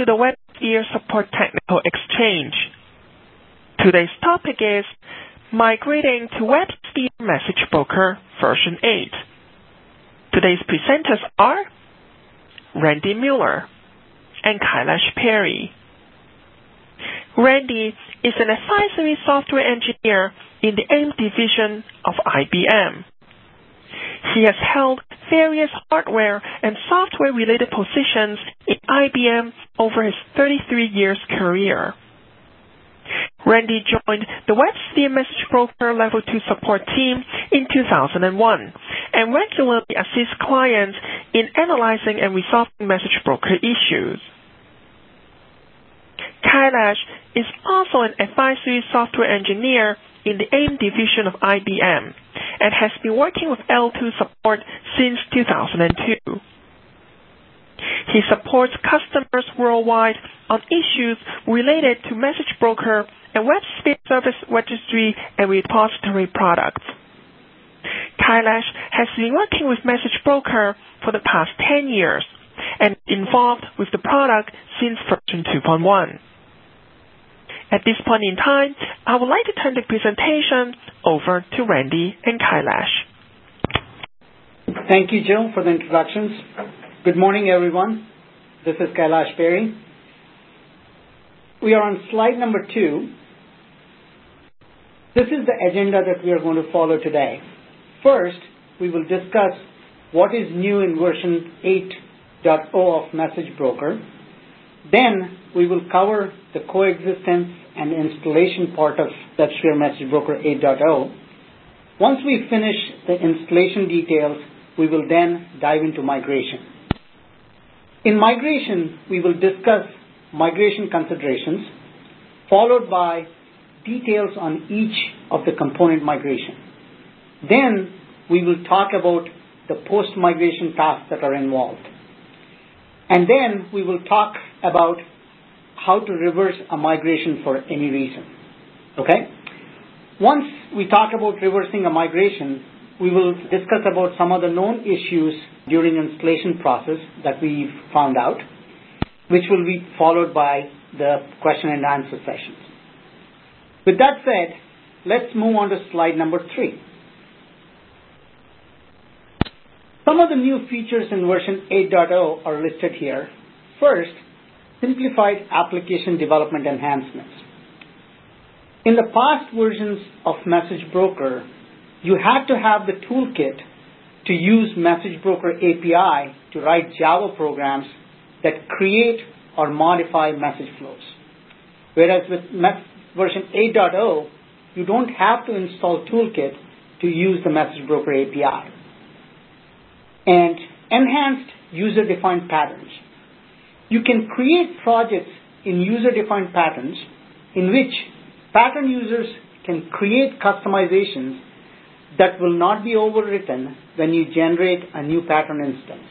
to the WebSphere Support Technical Exchange. Today's topic is Migrating to WebSphere Message Broker version 8. Today's presenters are Randy Mueller and Kailash Perry. Randy is an advisory software engineer in the AIM division of IBM. He has held various hardware and software-related positions in IBM over his 33 years career. Randy joined the WebSphere Message Broker Level 2 support team in 2001 and regularly assists clients in analyzing and resolving message broker issues. Kailash is also an advisory software engineer in the AIM division of IBM and has been working with L2 support since 2002. He supports customers worldwide on issues related to message broker and WebSphere service registry and repository products. Kailash has been working with message broker for the past 10 years and involved with the product since version 2.1. At this point in time, I would like to turn the presentation over to Randy and Kailash. Thank you, Jill, for the introductions. Good morning, everyone. This is Kailash Perry. We are on slide number 2. This is the agenda that we are going to follow today. First, we will discuss what is new in version 8.0 of Message Broker. Then we will cover the coexistence and installation part of WebSphere Message Broker 8.0. Once we finish the installation details, we will then dive into migration. In migration, we will discuss migration considerations, followed by details on each of the component migration. Then we will talk about the post-migration tasks that are involved. And then we will talk about how to reverse a migration for any reason. Okay? Once we talk about reversing a migration, we will discuss about some of the known issues during installation process that we've found out, which will be followed by the question and answer sessions. With that said, let's move on to slide number 3. Some of the new features in version 8.0 are listed here. First, simplified application development enhancements. In the past versions of Message Broker, you had to have the toolkit to use Message Broker API to write Java programs that create or modify message flows. Whereas with version 8.0, you don't have to install toolkit to use the Message Broker API. And enhanced user-defined patterns. You can create projects in user-defined patterns in which pattern users can create customizations that will not be overwritten when you generate a new pattern instance.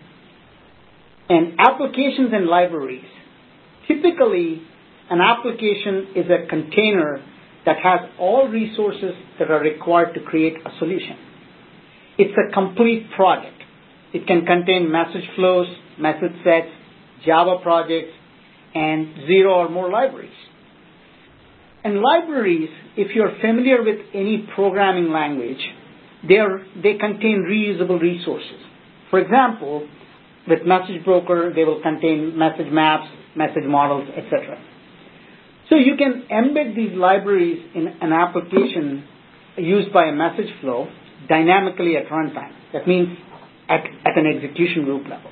And applications and libraries. Typically, an application is a container that has all resources that are required to create a solution. It's a complete project. It can contain message flows, message sets, Java projects, and 0 or more libraries. And libraries, if you're familiar with any programming language, they contain reusable resources. For example, with Message Broker, they will contain message maps, message models, etc. So you can embed these libraries in an application used by a message flow dynamically at runtime. That means at an execution group level.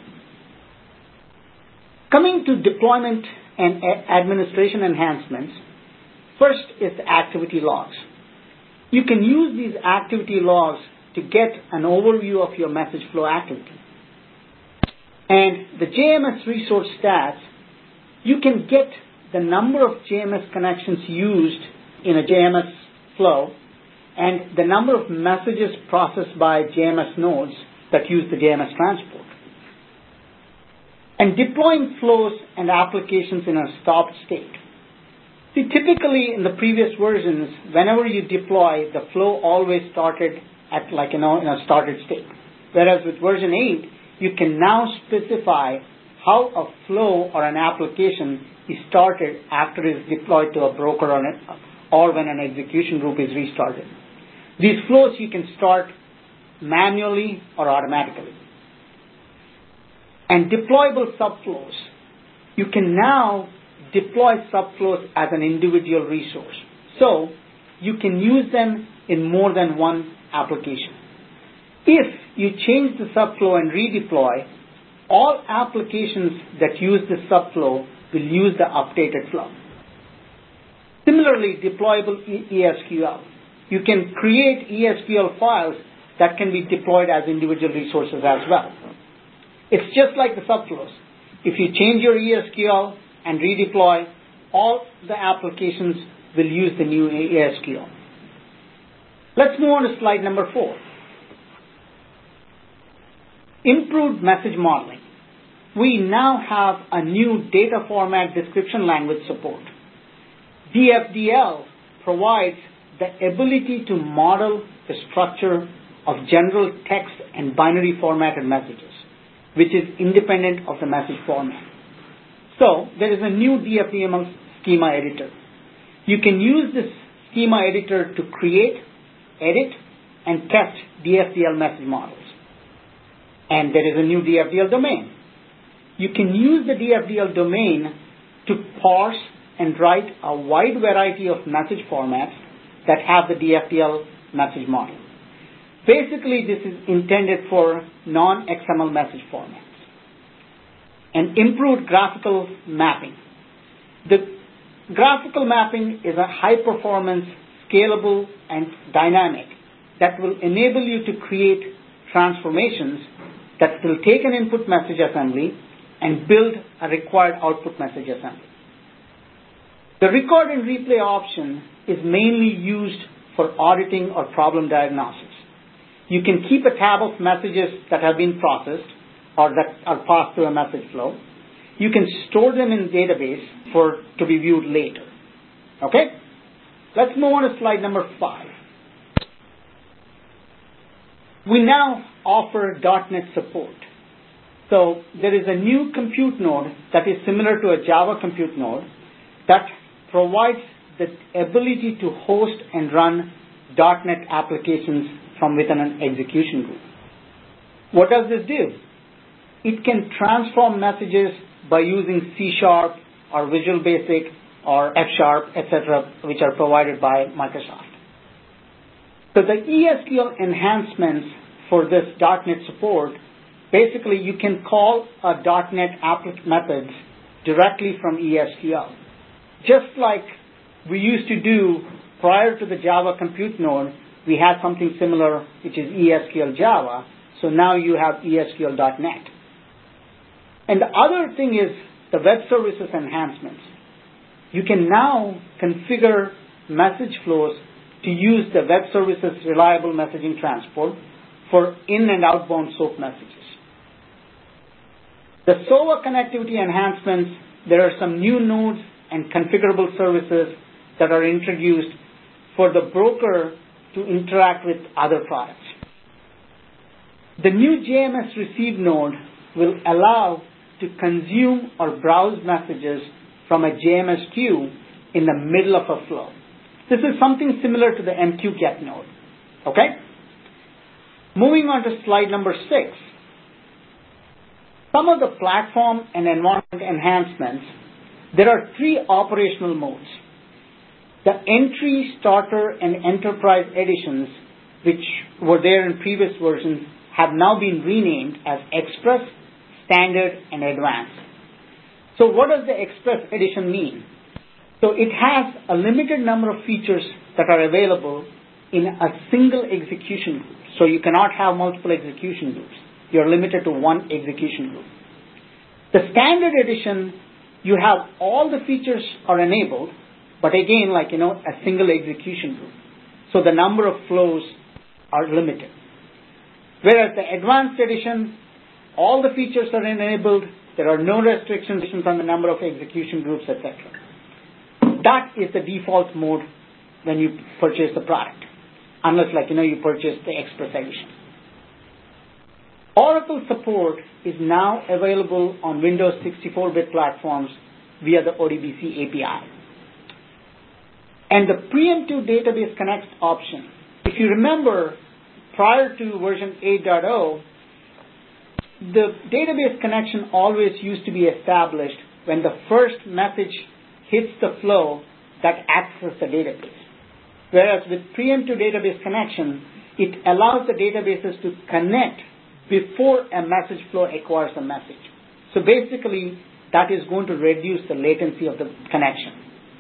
Coming to deployment and administration enhancements, first is the activity logs. You can use these activity logs to get an overview of your message flow activity. And the JMS resource stats, you can get the number of JMS connections used in a JMS flow and the number of messages processed by JMS nodes that use the JMS transport. And deploying flows and applications in a stopped state. See, typically in the previous versions, whenever you deploy, the flow always started at in a started state. Whereas with version 8, you can now specify how a flow or an application is started after it is deployed to a broker or when an execution group is restarted. These flows you can start manually or automatically. And deployable subflows. You can now deploy subflows as an individual resource. So you can use them in more than one application. If you change the subflow and redeploy, all applications that use the subflow will use the updated flow. Similarly, deployable ESQL. You can create ESQL files that can be deployed as individual resources as well. It's just like the subflows. If you change your ESQL and redeploy, all the applications will use the new ESQL. Let's move on to slide number 4. Improved message modeling. We now have a new data format description language support. DFDL provides the ability to model the structure of general text and binary formatted messages, which is independent of the message format. So there is a new DFDL schema editor. You can use this schema editor to create, edit, and test DFDL message models. And there is a new DFDL domain. You can use the DFDL domain to parse and write a wide variety of message formats that have the DFDL message model. Basically, this is intended for non-XML message formats. And improved graphical mapping. The graphical mapping is a high-performance, scalable, and dynamic that will enable you to create transformations that will take an input message assembly and build a required output message assembly. The record and replay option is mainly used for auditing or problem diagnosis. You can keep a tab of messages that have been processed or that are passed through a message flow. You can store them in database to be viewed later. Okay? Let's move on to slide number 5. We now offer .NET support. So there is a new compute node that is similar to a Java compute node that provides the ability to host and run .NET applications from within an execution group. What does this do? It can transform messages by using C# or Visual Basic or F#, etc., which are provided by Microsoft. So the ESQL enhancements for this .NET support, basically you can call a .NET applet methods directly from ESQL. Just like we used to do prior to the Java compute node, we had something similar, which is ESQL Java. So now you have ESQL.NET. And the other thing is the web services enhancements. You can now configure message flows to use the web services reliable messaging transport for in and outbound SOAP messages. The SOA connectivity enhancements, there are some new nodes and configurable services that are introduced for the broker to interact with other products. The new JMS receive node will allow to consume or browse messages from a JMS queue in the middle of a flow. This is something similar to the MQ get node. Okay? Moving on to slide number 6. Some of the platform and environment enhancements, there are 3 operational modes. The entry, starter, and enterprise editions, which were there in previous versions, have now been renamed as Express, Standard, and Advanced. So what does the Express edition mean? So it has a limited number of features that are available in a single execution group. So you cannot have multiple execution groups. You're limited to one execution group. The Standard edition, you have all the features are enabled, but again, a single execution group. So the number of flows are limited. Whereas the Advanced edition, all the features are enabled. There are no restrictions on the number of execution groups, etc. That is the default mode when you purchase the product, unless you purchase the Express edition. Oracle support is now available on Windows 64-bit platforms via the ODBC API. And the Preemptive Database Connect option. If you remember, prior to version 8.0, the database connection always used to be established when the first message hits the flow that accesses the database. Whereas with Preemptive Database Connection, it allows the databases to connect before a message flow acquires a message. So basically, that is going to reduce the latency of the connection.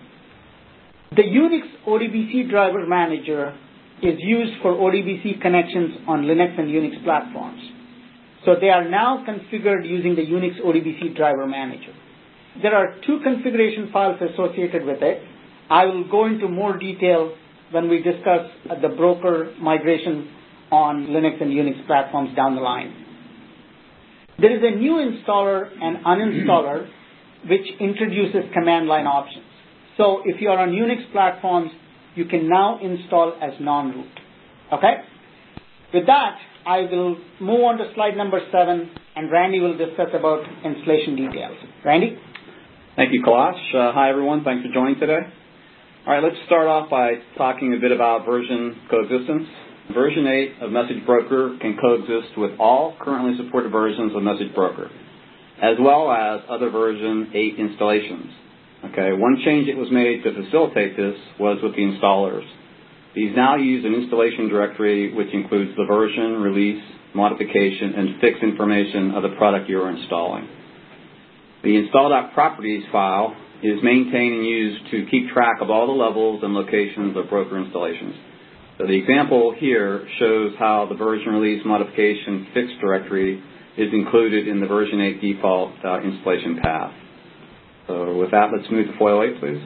The Unix ODBC Driver Manager is used for ODBC connections on Linux and Unix platforms. So they are now configured using the Unix ODBC Driver Manager. There are 2 configuration files associated with it. I will go into more detail when we discuss the broker migration on Linux and Unix platforms down the line. There is a new installer and uninstaller which introduces command line options. So if you are on Unix platforms, you can now install as non-root. Okay? With that, I will move on to slide number 7, and Randy will discuss about installation details. Randy? Thank you, Kailash. Hi, everyone. Thanks for joining today. All right, let's start off by talking a bit about version coexistence. Version 8 of Message Broker can coexist with all currently supported versions of Message Broker, as well as other version 8 installations. Okay, one change that was made to facilitate this was with the installers. These now use an installation directory which includes the version, release, modification, and fix information of the product you are installing. The install.properties file is maintained and used to keep track of all the levels and locations of broker installations. So the example here shows how the version, release, modification, fix directory is included in the version 8 default installation path. So with that, let's move to foil 8, please.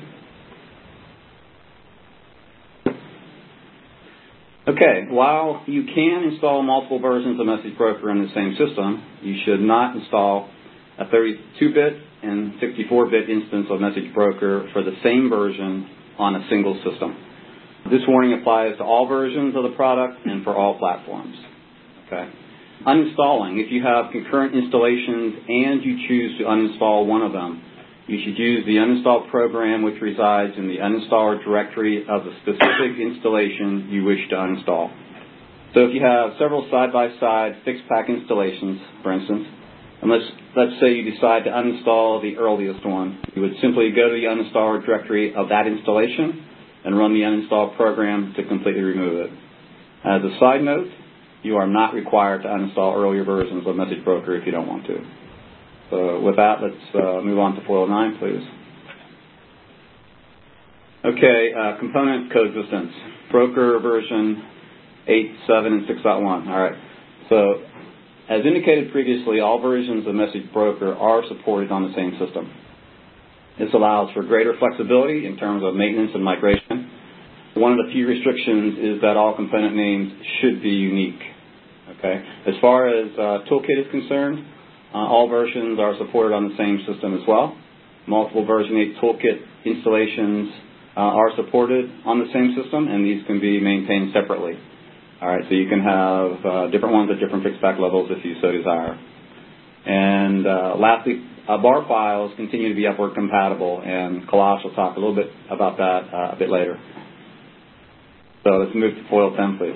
Okay, while you can install multiple versions of Message Broker in the same system, you should not install a 32-bit and 64-bit instance of Message Broker for the same version on a single system. This warning applies to all versions of the product and for all platforms. Okay. Uninstalling. If you have concurrent installations and you choose to uninstall one of them, you should use the uninstall program which resides in the uninstaller directory of the specific installation you wish to uninstall. So if you have several side-by-side fixed-pack installations, for instance, and let's say you decide to uninstall the earliest one, you would simply go to the uninstaller directory of that installation and run the uninstall program to completely remove it. As a side note, you are not required to uninstall earlier versions of Message Broker if you don't want to. So with that, let's move on to foil 9, please. Okay, component coexistence. Broker version 8, 7, and 6.1. All right. So as indicated previously, all versions of Message Broker are supported on the same system. This allows for greater flexibility in terms of maintenance and migration. One of the few restrictions is that all component names should be unique. Okay. As far as Toolkit is concerned, all versions are supported on the same system as well. Multiple version 8 Toolkit installations are supported on the same system, and these can be maintained separately. All right, so you can have different ones at different fixed-pack levels if you so desire. And lastly, bar files continue to be upward compatible, and Kailash will talk a little bit about that a bit later. So let's move to foil 10, please.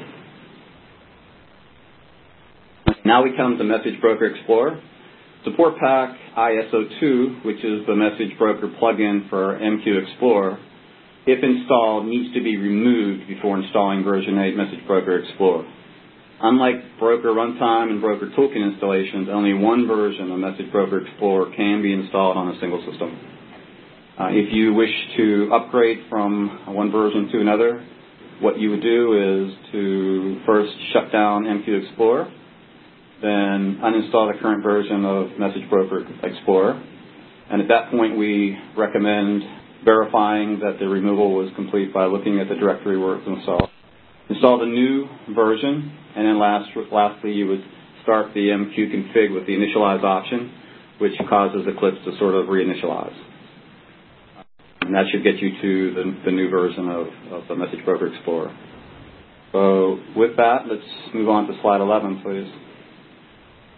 Now we come to Message Broker Explorer. Support Pack ISO2, which is the Message Broker plugin for MQ Explorer, if installed, needs to be removed before installing version 8 Message Broker Explorer. Unlike Broker Runtime and Broker Toolkit installations, only one version of Message Broker Explorer can be installed on a single system. If you wish to upgrade from one version to another, what you would do is to first shut down MQ Explorer, then uninstall the current version of Message Broker Explorer. And at that point, we recommend verifying that the removal was complete by looking at the directory where it's installed. Install the new version, and then lastly, you would start the MQ config with the initialize option, which causes Eclipse to sort of reinitialize. And that should get you to the new version of the Message Broker Explorer. So with that, let's move on to slide 11, please.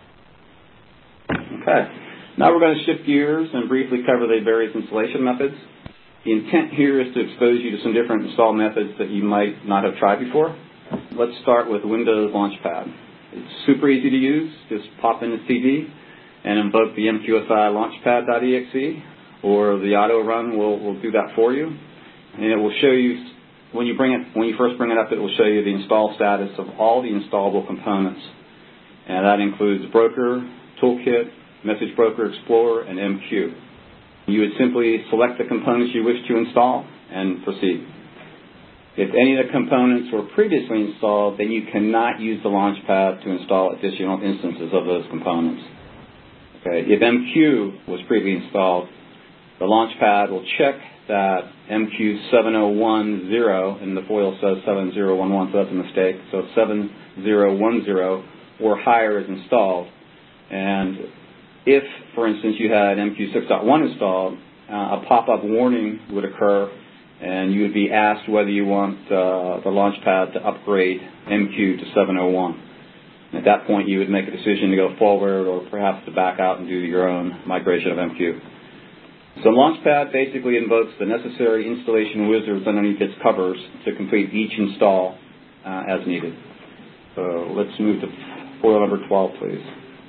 Okay. Now we're going to shift gears and briefly cover the various installation methods. The intent here is to expose you to some different install methods that you might not have tried before. Let's start with Windows Launchpad. It's super easy to use. Just pop in the CD and invoke the MQSI Launchpad.exe, or the auto run will do that for you. And it will show you, when you first bring it up, it will show you the install status of all the installable components. And that includes Broker, Toolkit, Message Broker Explorer, and MQ. You would simply select the components you wish to install and proceed. If any of the components were previously installed, then you cannot use the Launchpad to install additional instances of those components. Okay. If MQ was previously installed, the Launchpad will check that MQ 7010, and the foil says 7011, so that's a mistake. So 7010 or higher is installed. And if, for instance, you had MQ 6.1 installed, a pop-up warning would occur, and you would be asked whether you want the Launchpad to upgrade MQ to 701. At that point, you would make a decision to go forward or perhaps to back out and do your own migration of MQ. So Launchpad basically invokes the necessary installation wizards underneath its covers to complete each install as needed. So let's move to foil number 12, please.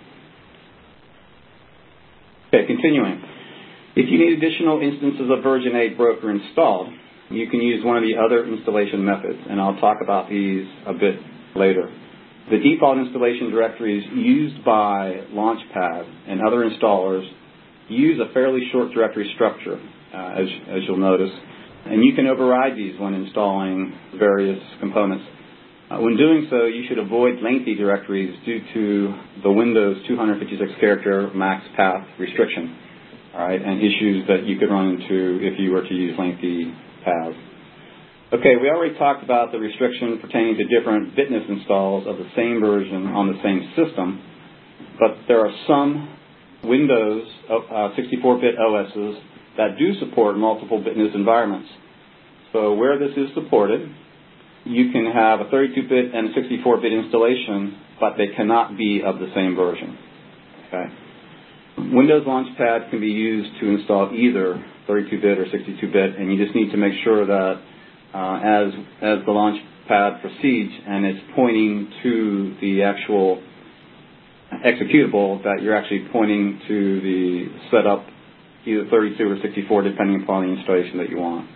Okay, continuing. If you need additional instances of version 8 Broker installed, you can use one of the other installation methods, and I'll talk about these a bit later. The default installation directories used by Launchpad and other installers use a fairly short directory structure, as you'll notice, and you can override these when installing various components. When doing so, you should avoid lengthy directories due to the Windows 256-character max path restriction, all right, and issues that you could run into if you were to use lengthy paths. Okay, we already talked about the restriction pertaining to different bitness installs of the same version on the same system, but there are some Windows 64-bit OSs that do support multiple bitness environments. So where this is supported, you can have a 32-bit and a 64-bit installation, but they cannot be of the same version. Okay. Windows Launchpad can be used to install either 32-bit or 62-bit, and you just need to make sure that as the Launchpad proceeds and it's pointing to the actual executable, that you're actually pointing to the setup, either 32 or 64, depending upon the installation that you want.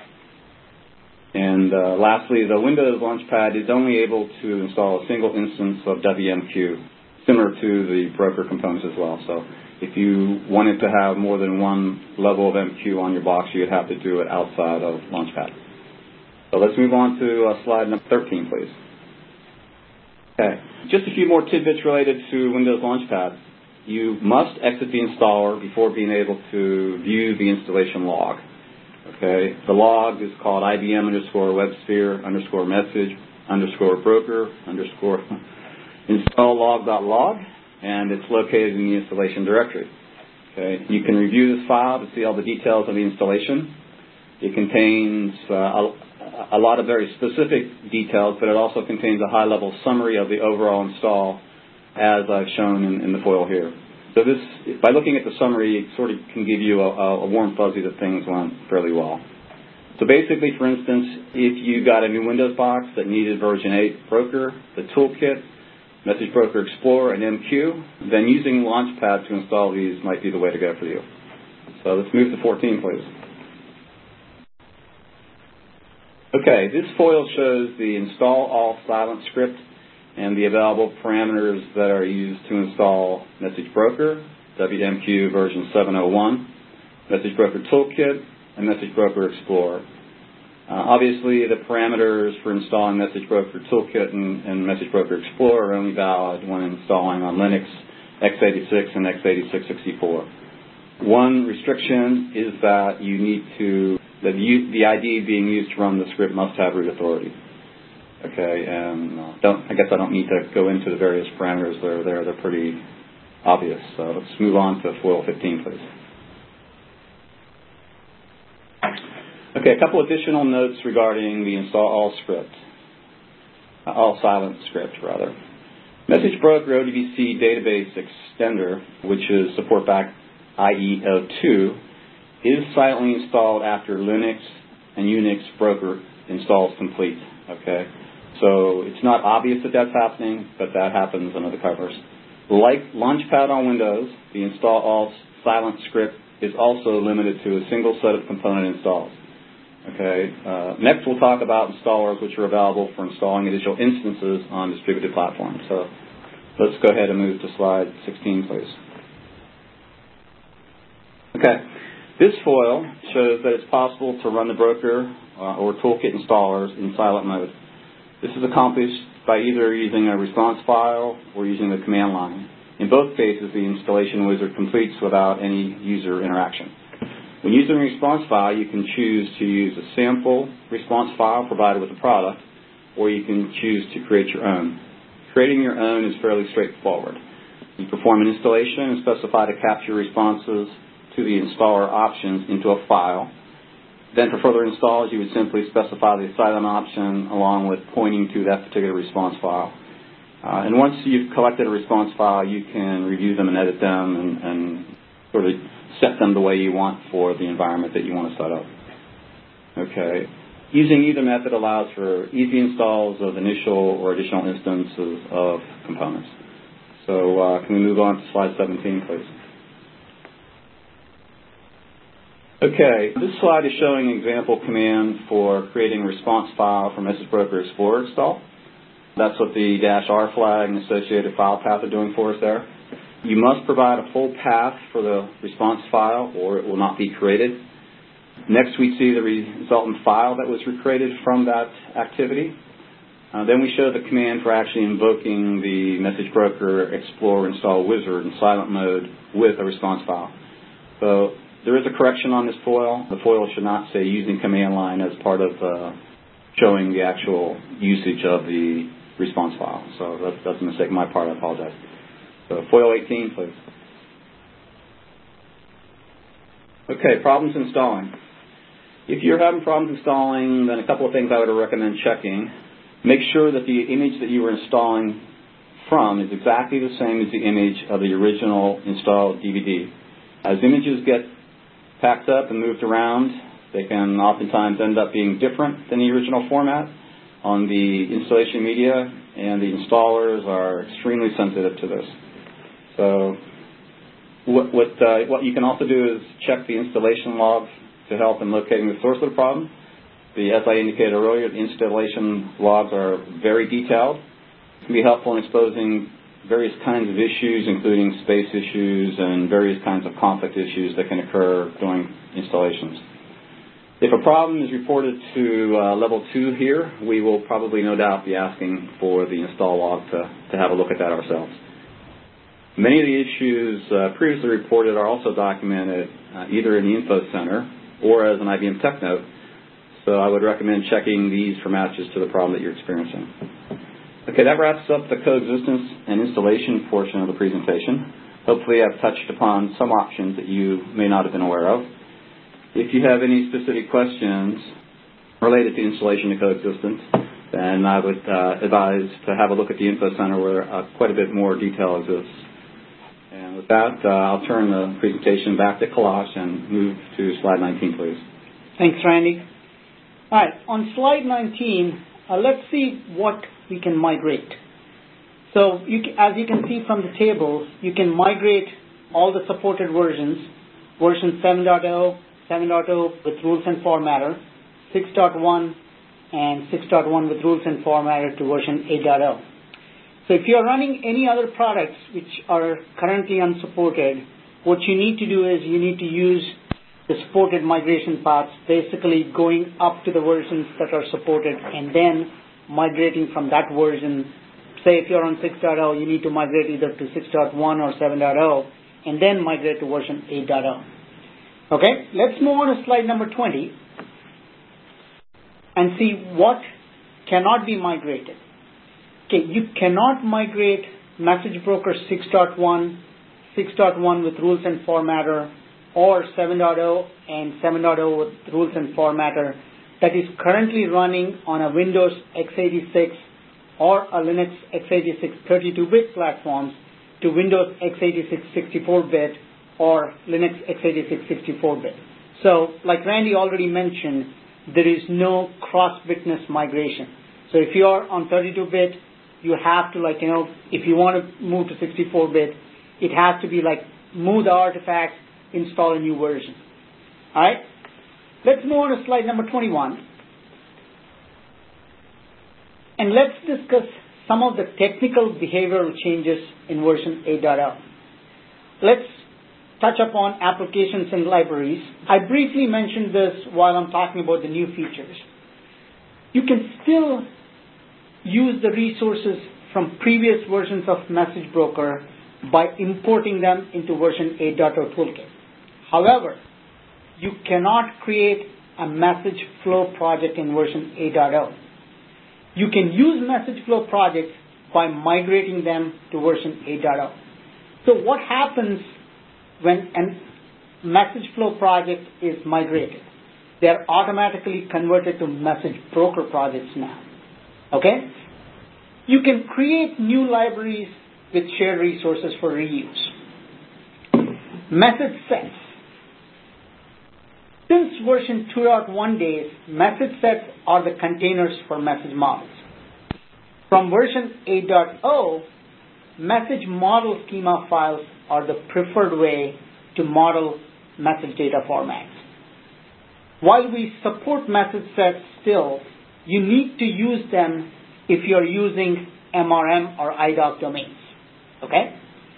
And lastly, the Windows Launchpad is only able to install a single instance of WMQ, similar to the Broker components as well. So if you wanted to have more than one level of MQ on your box, you'd have to do it outside of Launchpad. So let's move on to slide number 13, please. Okay, just a few more tidbits related to Windows Launchpad. You must exit the installer before being able to view the installation log. Okay, the log is called IBM_WebSphere_message_broker_install log.log, and it's located in the installation directory. Okay, you can review this file to see all the details of the installation. It contains a lot of very specific details, but it also contains a high-level summary of the overall install, as I've shown in the foil here. So this, by looking at the summary, it sort of can give you a warm fuzzy that things went fairly well. So basically, for instance, if you got a new Windows box that needed version 8 Broker, the Toolkit, Message Broker Explorer, and MQ, then using Launchpad to install these might be the way to go for you. So let's move to 14, please. Okay, this foil shows the install all silent script and the available parameters that are used to install Message Broker, WMQ version 701, Message Broker Toolkit, and Message Broker Explorer. Obviously, the parameters for installing Message Broker Toolkit and Message Broker Explorer are only valid when installing on Linux, x86, and x86-64. One restriction is that you need to, the ID being used to run the script must have root authority. Okay, and I guess I don't need to go into the various parameters that are there. They're pretty obvious. So let's move on to foil 15, please. Okay, a couple additional notes regarding the install all script, all silent script rather. Message Broker ODBC Database Extender, which is support back IE02, is silently installed after Linux and Unix broker installs complete. Okay, so it's not obvious that that's happening, but that happens under the covers. Like Launchpad on Windows, the install all silent script is also limited to a single set of component installs. Okay. Next, we'll talk about installers which are available for installing additional instances on distributed platforms. So let's go ahead and move to slide 16, please. Okay. This foil shows that it's possible to run the broker or toolkit installers in silent mode. This is accomplished by either using a response file or using the command line. In both cases, the installation wizard completes without any user interaction. When using a response file, you can choose to use a sample response file provided with the product, or you can choose to create your own. Creating your own is fairly straightforward. You perform an installation and specify to capture responses to the installer options into a file. Then for further installs, you would simply specify the silent option along with pointing to that particular response file. And once you've collected a response file, you can review them and edit them and sort of set them the way you want for the environment that you want to set up. Okay. Using either method allows for easy installs of initial or additional instances of components. So can we move on to slide 17, please? Okay, this slide is showing an example command for creating a response file for Message Broker Explorer install. That's what the -R flag and associated file path are doing for us there. You must provide a full path for the response file or it will not be created. Next, we see the resultant file that was recreated from that activity. Then we show the command for actually invoking the Message Broker Explorer install wizard in silent mode with a response file. So there is a correction on this foil. The foil should not say using command line as part of showing the actual usage of the response file. So that's a mistake on my part. I apologize. So foil 18, please. Okay, problems installing. If you're having problems installing, then a couple of things I would recommend checking. Make sure that the image that you were installing from is exactly the same as the image of the original installed DVD. As images get packed up and moved around, they can oftentimes end up being different than the original format on the installation media, and the installers are extremely sensitive to this. So what you can also do is check the installation log to help in locating the source of the problem. As I indicated earlier, the installation logs are very detailed. It can be helpful in exposing various kinds of issues, including space issues and various kinds of conflict issues that can occur during installations. If a problem is reported to level 2 here, we will probably no doubt be asking for the install log to have a look at that ourselves. Many of the issues previously reported are also documented either in the info center or as an IBM Tech Note, so I would recommend checking these for matches to the problem that you're experiencing. Okay, that wraps up the coexistence and installation portion of the presentation. Hopefully I've touched upon some options that you may not have been aware of. If you have any specific questions related to installation and coexistence, then I would advise to have a look at the info center where quite a bit more detail exists. And with that, I'll turn the presentation back to Kailash and move to slide 19, please. Thanks, Randy. All right, on slide 19, let's see what we can migrate. So as you can see from the table, you can migrate all the supported versions, version 7.0, 7.0 with rules and formatter, 6.1, and 6.1 with rules and formatter to version 8.0. So if you're running any other products which are currently unsupported, what you need to do is you need to use the supported migration paths, basically going up to the versions that are supported and then migrating from that version. Say if you're on 6.0, you need to migrate either to 6.1 or 7.0 and then migrate to version 8.0. Okay, let's move on to slide number 20 and see what cannot be migrated. Okay, you cannot migrate Message Broker 6.1, 6.1 with rules and formatter, or 7.0 and 7.0 with rules and formatter that is currently running on a Windows x86 or a Linux x86 32-bit platforms to Windows x86 64-bit or Linux x86 64-bit. So, like Randy already mentioned, there is no cross-bitness migration. So if you are on 32-bit, you have to if you want to move to 64-bit, it has to be move the artifacts, install a new version. All right? Let's move on to slide number 21. And let's discuss some of the technical behavioral changes in version 8.0. Let's touch upon applications and libraries. I briefly mentioned this while I'm talking about the new features. You can still use the resources from previous versions of Message Broker by importing them into version 8.0 toolkit. However, you cannot create a message flow project in version 8.0. You can use message flow projects by migrating them to version 8.0. So what happens when a message flow project is migrated? They are automatically converted to message broker projects now. Okay? You can create new libraries with shared resources for reuse. Message sets. Since version 2.1 days, message sets are the containers for message models. From version 8.0, message model schema files are the preferred way to model message data formats. While we support message sets still, you need to use them if you're using MRM or IDOC domains. Okay?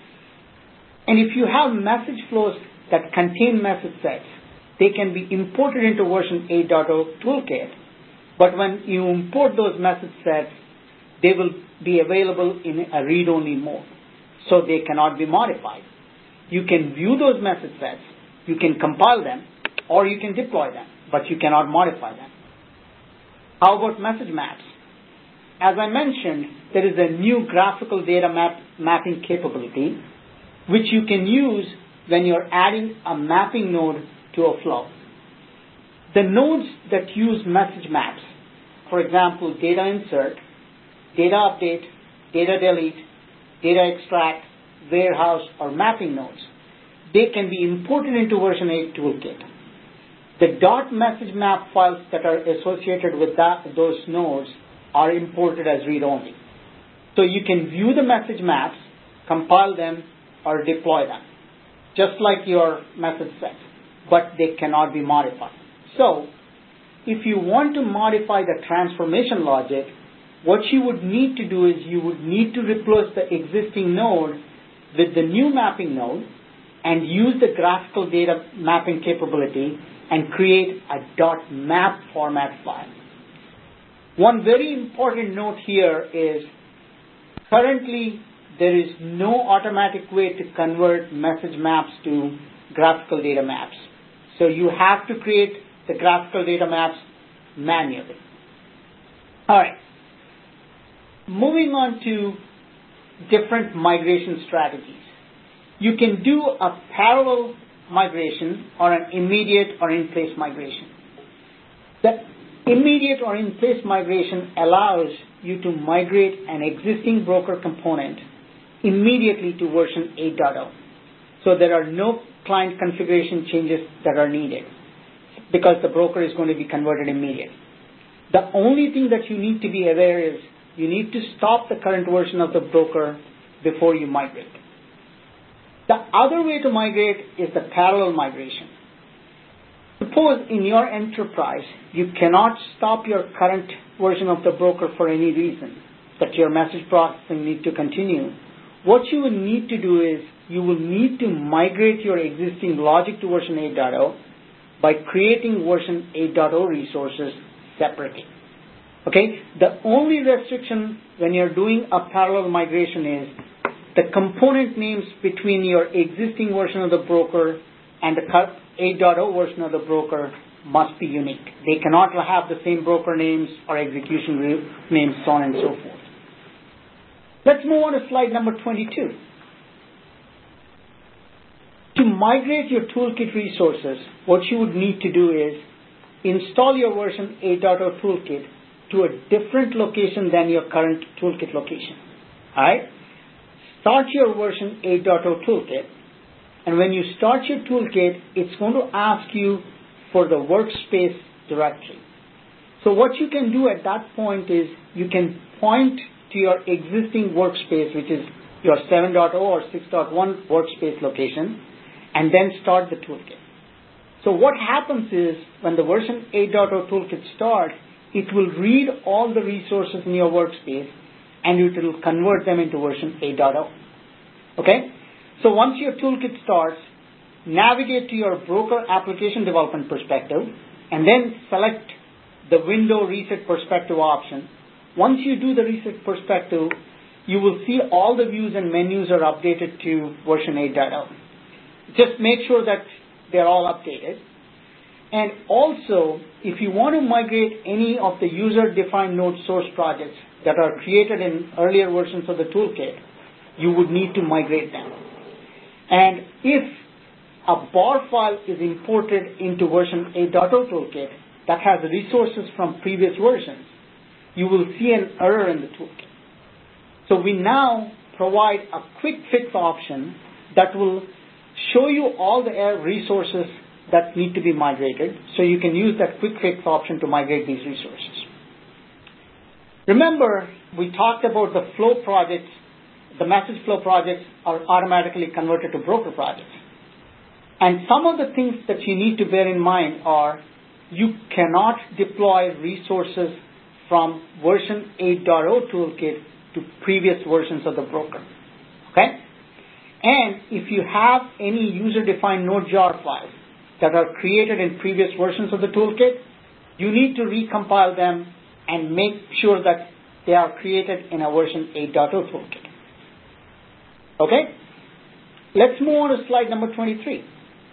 And if you have message flows that contain message sets, they can be imported into version 8.0 toolkit, but when you import those message sets, they will be available in a read-only mode, so they cannot be modified. You can view those message sets, you can compile them, or you can deploy them, but you cannot modify them. How about message maps? As I mentioned, there is a new graphical data mapping capability, which you can use when you're adding a mapping node to a flow. The nodes that use message maps, for example, data insert, data update, data delete, data extract, warehouse, or mapping nodes, they can be imported into version 8 toolkit. The .message map files that are associated with those nodes are imported as read-only. So you can view the message maps, compile them, or deploy them, just like your message set, but they cannot be modified. So if you want to modify the transformation logic, what you would need to do is you would need to replace the existing node with the new mapping node and use the graphical data mapping capability and create a .map format file. One very important note here is currently there is no automatic way to convert message maps to graphical data maps. So you have to create the graphical data maps manually. All right. Moving on to different migration strategies. You can do a parallel migration or an immediate or in-place migration. The immediate or in-place migration allows you to migrate an existing broker component immediately to version 8.0. So there are no client configuration changes that are needed because the broker is going to be converted immediately. The only thing that you need to be aware is you need to stop the current version of the broker before you migrate. The other way to migrate is the parallel migration. Suppose in your enterprise you cannot stop your current version of the broker for any reason, that your message processing needs to continue. What you will need to do is you will need to migrate your existing logic to version 8.0 by creating version 8.0 resources separately. Okay? The only restriction when you're doing a parallel migration is the component names between your existing version of the broker and the 8.0 version of the broker must be unique. They cannot have the same broker names or execution names, so on and so forth. Let's move on to slide number 22. To migrate your toolkit resources, what you would need to do is install your version 8.0 toolkit to a different location than your current toolkit location. All right? Start your version 8.0 toolkit, and when you start your toolkit, it's going to ask you for the workspace directory. So what you can do at that point is you can point to your existing workspace, which is your 7.0 or 6.1 workspace location, and then start the toolkit. So what happens is when the version 8.0 toolkit starts, it will read all the resources in your workspace and it will convert them into version 8.0. Okay? So once your toolkit starts, navigate to your broker application development perspective and then select the window reset perspective option. Once you do the reset perspective, you will see all the views and menus are updated to version 8.0. Just make sure that they're all updated. And also, if you want to migrate any of the user-defined node source projects that are created in earlier versions of the toolkit, you would need to migrate them. And if a bar file is imported into version 8.0 toolkit that has resources from previous versions, you will see an error in the toolkit. So we now provide a quick fix option that will show you all the resources that need to be migrated, so you can use that quick fix option to migrate these resources. Remember, we talked about the flow projects. The message flow projects are automatically converted to broker projects. And some of the things that you need to bear in mind are you cannot deploy resources from version 8.0 toolkit to previous versions of the broker. Okay? And if you have any user-defined node jar files that are created in previous versions of the toolkit, you need to recompile them and make sure that they are created in a version 8.0 toolkit. Okay? Let's move on to slide number 23.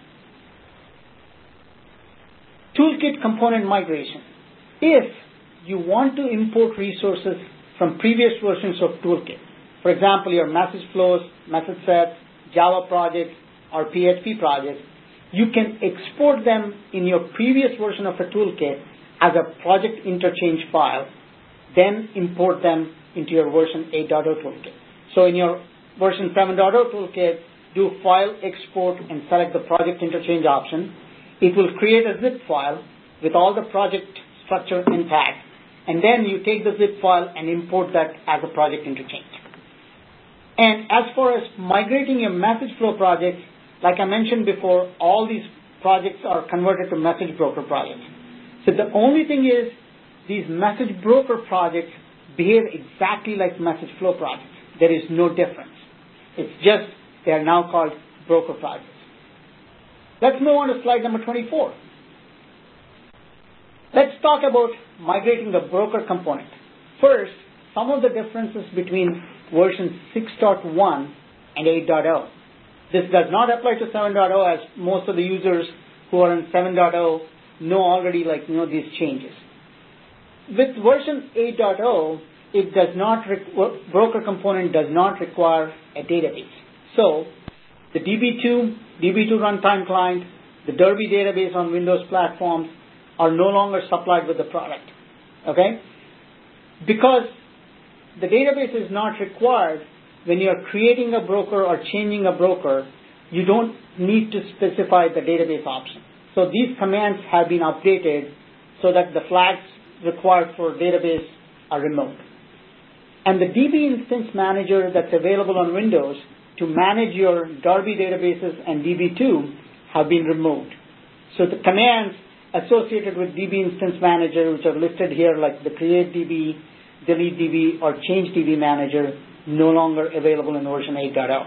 Toolkit component migration. If you want to import resources from previous versions of toolkit, for example, your message flows, message sets, Java projects, or PHP projects, you can export them in your previous version of a toolkit as a project interchange file, then import them into your version 8.0 toolkit. So in your version 7.0 toolkit, do file export and select the project interchange option. It will create a zip file with all the project structure intact, and then you take the zip file and import that as a project interchange. And as far as migrating your message flow projects, like I mentioned before, all these projects are converted to message broker projects. So the only thing is these message broker projects behave exactly like message flow projects. There is no difference. It's just they are now called broker projects. Let's move on to slide number 24. Let's talk about migrating the broker component. First, some of the differences between version 6.1 and 8.0. This does not apply to 7.0, as most of the users who are in 7.0 know already these changes. With version 8.0, it does not broker component does not require a database. So the DB2 runtime client, the Derby database on Windows platforms are no longer supplied with the product. Okay? Because the database is not required when you are creating a broker or changing a broker, you don't need to specify the database option. So these commands have been updated so that the flags required for database are removed. And the DB instance manager that's available on Windows to manage your Derby databases and DB2 have been removed. So the commands associated with DB instance manager, which are listed here, like the create DB, delete DB, or change DB manager, no longer available in version 8.0.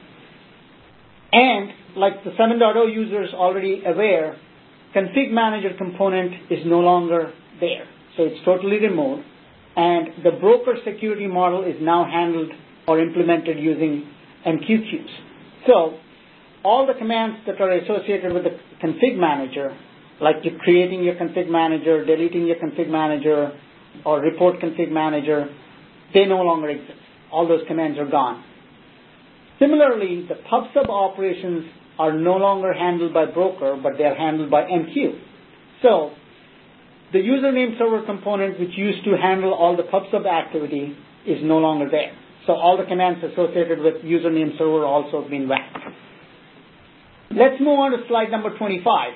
And like the 7.0 users already aware, config manager component is no longer there. So it's totally removed. And the broker security model is now handled or implemented using MQQs. So all the commands that are associated with the config manager, like creating your config manager, deleting your config manager, or report config manager, they no longer exist. All those commands are gone. Similarly, the pub/sub operations are no longer handled by broker, but they are handled by MQ. So the username server component, which used to handle all the pub/sub activity, is no longer there. So all the commands associated with username server also have been whacked. Let's move on to slide number 25.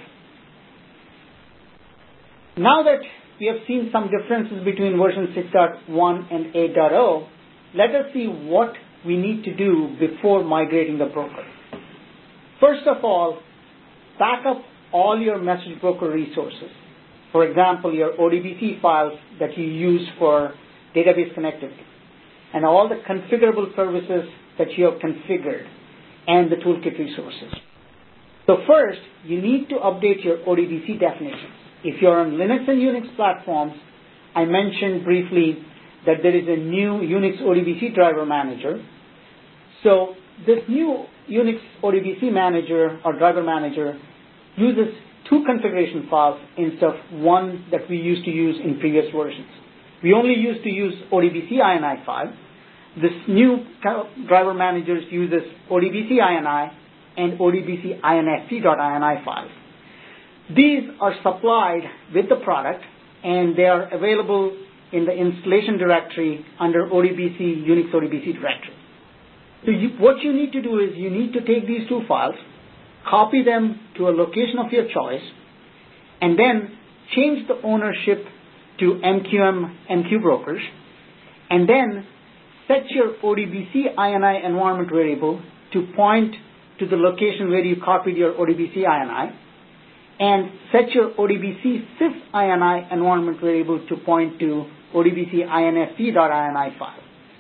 Now that we have seen some differences between version 6.1 and 8.0, let us see what we need to do before migrating the broker. First of all, back up all your message broker resources. For example, your ODBC files that you use for database connectivity, and all the configurable services that you have configured, and the toolkit resources. So first, you need to update your ODBC definitions. If you're on Linux and Unix platforms, I mentioned briefly that there is a new Unix ODBC driver manager. So this new Unix ODBC manager or driver manager uses 2 configuration files instead of 1 that we used to use in previous versions. We only used to use ODBC INI file. This new driver manager uses ODBC INI and ODBC INFT.ini files. These are supplied with the product, and they are available in the installation directory under ODBC, Unix ODBC directory. So what you need to do is you need to take these 2 files, copy them to a location of your choice, and then change the ownership to MQ brokers, and then set your ODBC INI environment variable to point to the location where you copied your ODBC INI, and set your ODBC sys INI environment variable to point to ODBC INFT.ini file.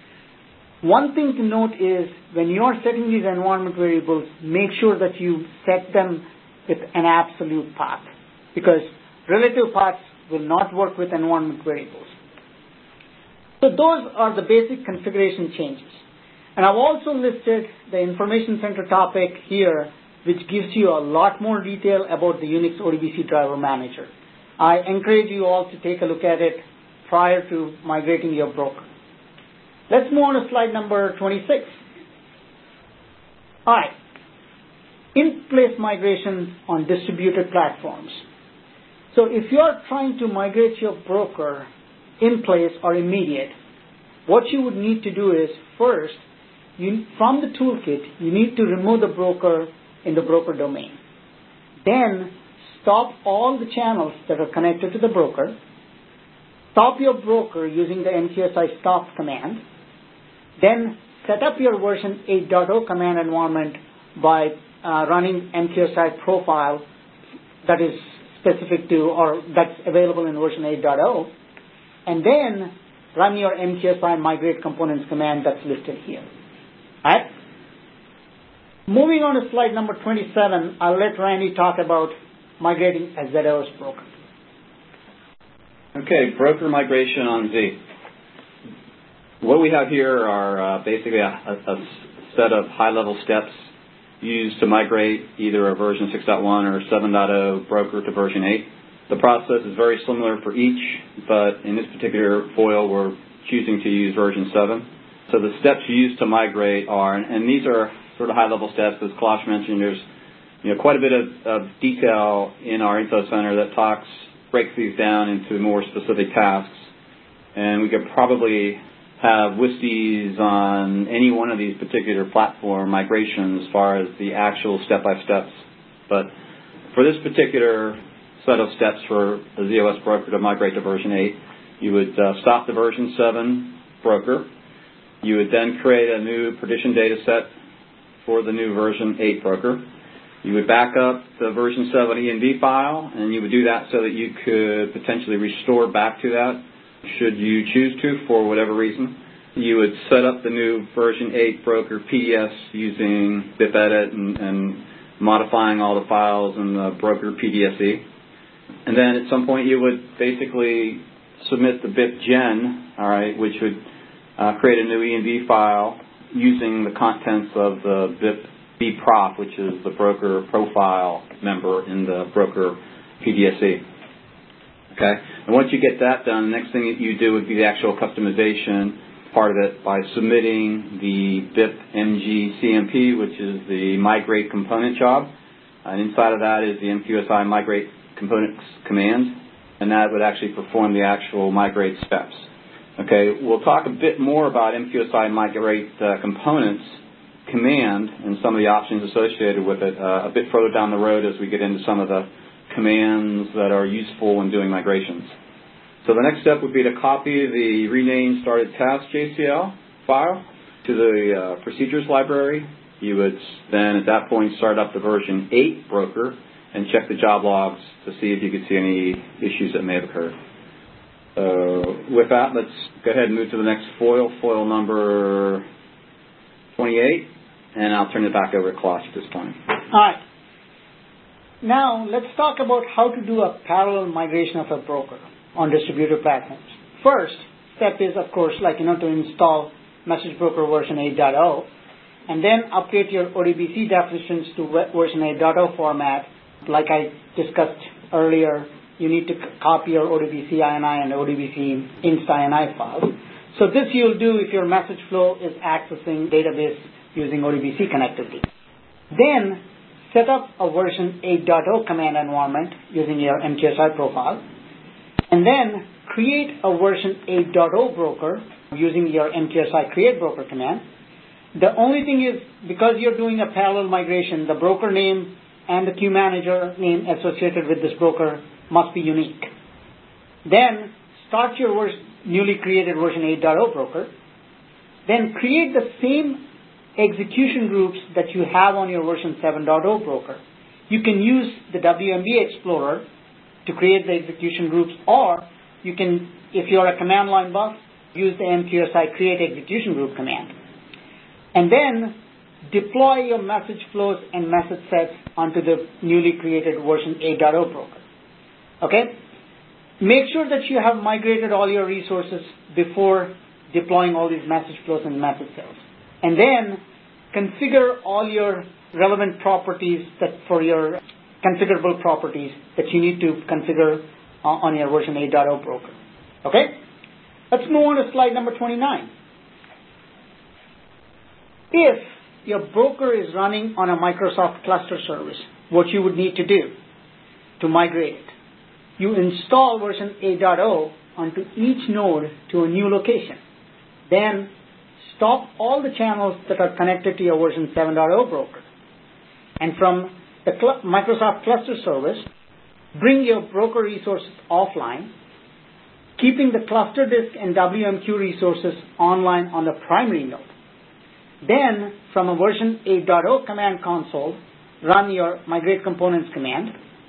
One thing to note is when you are setting these environment variables, make sure that you set them with an absolute path, because relative paths will not work with environment variables. So those are the basic configuration changes. And I've also listed the Information Center topic here, which gives you a lot more detail about the Unix ODBC driver manager. I encourage you all to take a look at it prior to migrating your broker. Let's move on to slide number 26. All right. In-place migration on distributed platforms. So if you are trying to migrate your broker in place or immediate, what you would need to do is first, from the toolkit, you need to remove the broker in the broker domain. Then stop all the channels that are connected to the broker. Stop your broker using the MQSI stop command. Then set up your version 8.0 command environment by running MQSI profile that is specific to or that's available in version 8.0. And then run your MQSI migrate components command that's listed here. All right? Moving on to slide number 27, I'll let Randy talk about migrating a ZOS broker. Okay, broker migration on Z. What we have here are basically a set of high-level steps used to migrate either a version 6.1 or 7.0 broker to version 8. The process is very similar for each, but in this particular foil, we're choosing to use version 7. So the steps used to migrate are, and these are sort of high-level steps, as Kalash mentioned, there's quite a bit of detail in our info center that breaks these down into more specific tasks, and we could probably have WISTs on any one of these particular platform migrations as far as the actual step-by-steps. But for this particular set of steps for a ZOS broker to migrate to version 8, you would stop the version 7 broker. You would then create a new partition data set for the new version 8 broker. You would back up the version 7 ENV file, and you would do that so that you could potentially restore back to that should you choose to for whatever reason. You would set up the new version 8 broker PDS using BipEdit and modifying all the files in the broker PDSE. And then at some point you would basically submit the BipGen, all right, which would create a new ENV file using the contents of the BIP bprof, which is the broker profile member in the broker PDSE. Okay, and once you get that done, the next thing that you do would be the actual customization part of it by submitting the BipMG CMP, which is the migrate component job. And inside of that is the MQSI migrate components command. and that would actually perform the actual migrate steps. Okay, we'll talk a bit more about MQSI migrate components command and some of the options associated with it a bit further down the road as we get into some of the commands that are useful when doing migrations. So the next step would be to copy the renamed started task JCL file to the procedures library. You would then at that point start up the version 8 broker and check the job logs to see if you could see any issues that may have occurred. So with that, let's go ahead and move to the next foil number 28, and I'll turn it back over to Kailash at this point. All right. Now, let's talk about how to do a parallel migration of a broker on distributed platforms. First step is, of course, to install Message Broker version 8.0, and then update your ODBC definitions to version 8.0 format. Like I discussed earlier, you need to copy your ODBC INI and ODBC inst INI files. So this you'll do if your message flow is accessing database using ODBC connectivity. Then set up a version 8.0 command environment using your MQSI profile, and then create a version 8.0 broker using your MQSI create broker command. The only thing is, because you're doing a parallel migration, the broker name and the queue manager name associated with this broker must be unique. Then start your newly created version 8.0 broker. Then create the same execution groups that you have on your version 7.0 broker. You can use the WMB Explorer to create the execution groups, or you can, if you're a command line buff, use the MQSI create execution group command. And then deploy your message flows and message sets onto the newly created version 8.0 broker. Okay? Make sure that you have migrated all your resources before deploying all these message flows and message sets. And then configure all your relevant properties for your configurable properties that you need to configure on your version 8.0 broker. Okay? Let's move on to slide number 29. If your broker is running on a Microsoft cluster service, what you would need to do to migrate it, you install version 8.0 onto each node to a new location. Then stop all the channels that are connected to your version 7.0 broker. And from the Microsoft cluster service, bring your broker resources offline, keeping the cluster disk and WMQ resources online on the primary node. Then, from a version 8.0 command console, run your migrate components command.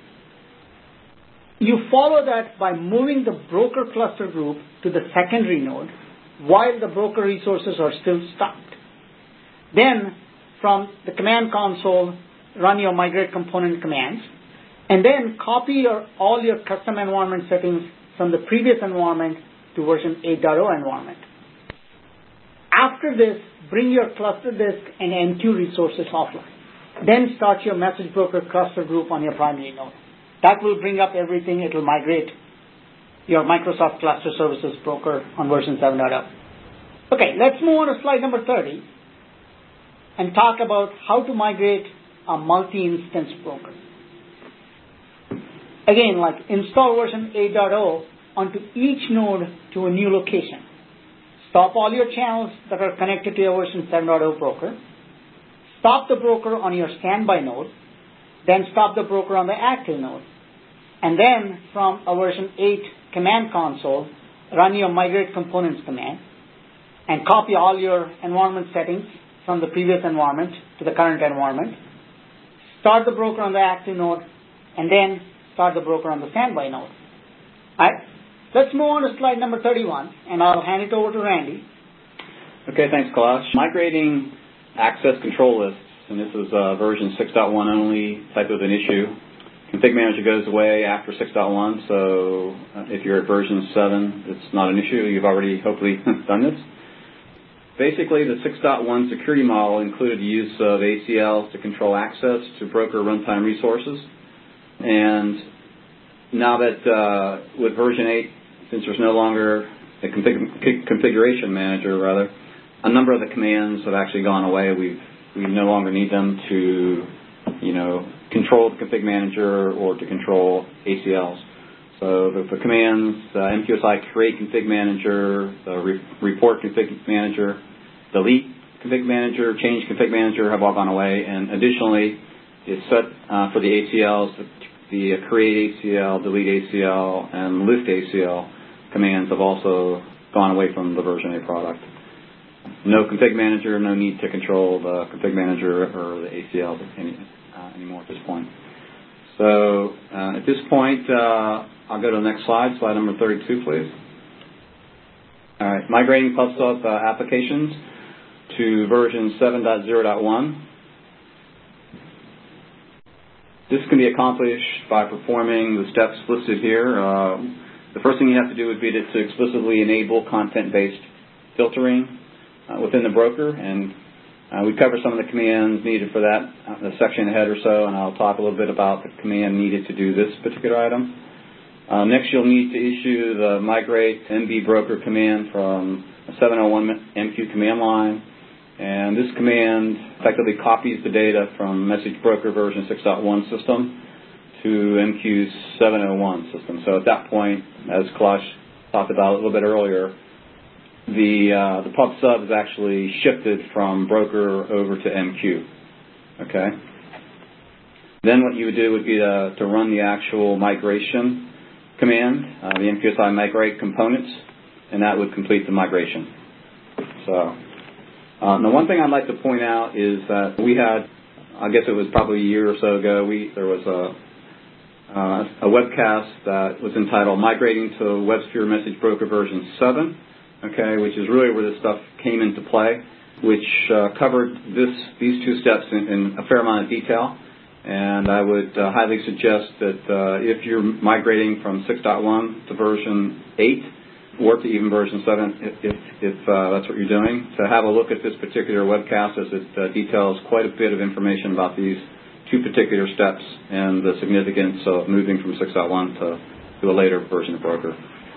You follow that by moving the broker cluster group to the secondary node while the broker resources are still stopped. Then, from the command console, run your migrate component commands, and then copy all your custom environment settings from the previous environment to version 8.0 environment. After this, bring your cluster disk and MQ resources offline. Then start your message broker cluster group on your primary node. That will bring up everything. It will migrate your Microsoft Cluster Services broker on version 7.0. Okay, let's move on to slide number 30 and talk about how to migrate a multi-instance broker. Again, install version 8.0 onto each node to a new location. Stop all your channels that are connected to your version 7.0 broker. Stop the broker on your standby node. Then stop the broker on the active node. And then from a version 8 command console, run your migrate components command and copy all your environment settings from the previous environment to the current environment. Start the broker on the active node and then start the broker on the standby node. All right? Let's move on to slide number 31, and I'll hand it over to Randy. Okay, thanks, Kailash. Migrating access control lists, and this is version 6.1 only type of an issue. Config Manager goes away after 6.1, so if you're at version 7, it's not an issue. You've already hopefully done this. Basically, the 6.1 security model included the use of ACLs to control access to broker runtime resources. And now that with version 8, since there's no longer a configuration manager, a number of the commands have actually gone away. We no longer need them to, control the config manager or to control ACLs. So the commands, MQSI create config manager, the report config manager, delete config manager, change config manager have all gone away. And additionally, it's set for the ACLs, the create ACL, delete ACL, and list ACL commands have also gone away from the version A product. No config manager, no need to control the config manager or the ACLs anymore at this point. So at this point, I'll go to the next slide, slide number 32, please. All right, migrating PubSub applications to version 7.0.1. This can be accomplished by performing the steps listed here. The first thing you have to do would be to explicitly enable content-based filtering within the broker, and we cover some of the commands needed for that in a section ahead or so, and I'll talk a little bit about the command needed to do this particular item. Next, you'll need to issue the migrate MB broker command from a 701 MQ command line, and this command effectively copies the data from message broker version 6.1 system to MQ's 701 system. So at that point, as Kailash talked about a little bit earlier, the pub sub is actually shifted from broker over to MQ. Okay. Then what you would do would be to run the actual migration command, the MQSI migrate components, and that would complete the migration. So now one thing I'd like to point out is that we had, I guess it was probably a year or so ago, there was a webcast that was entitled Migrating to WebSphere Message Broker version 7. Okay, which is really where this stuff came into play, which covered these two steps in a fair amount of detail. And I would highly suggest that if you're migrating from 6.1 to version 8 or to even version 7, if that's what you're doing, to have a look at this particular webcast, as it details quite a bit of information about these two particular steps and the significance of moving from 6.1 to a later version of broker.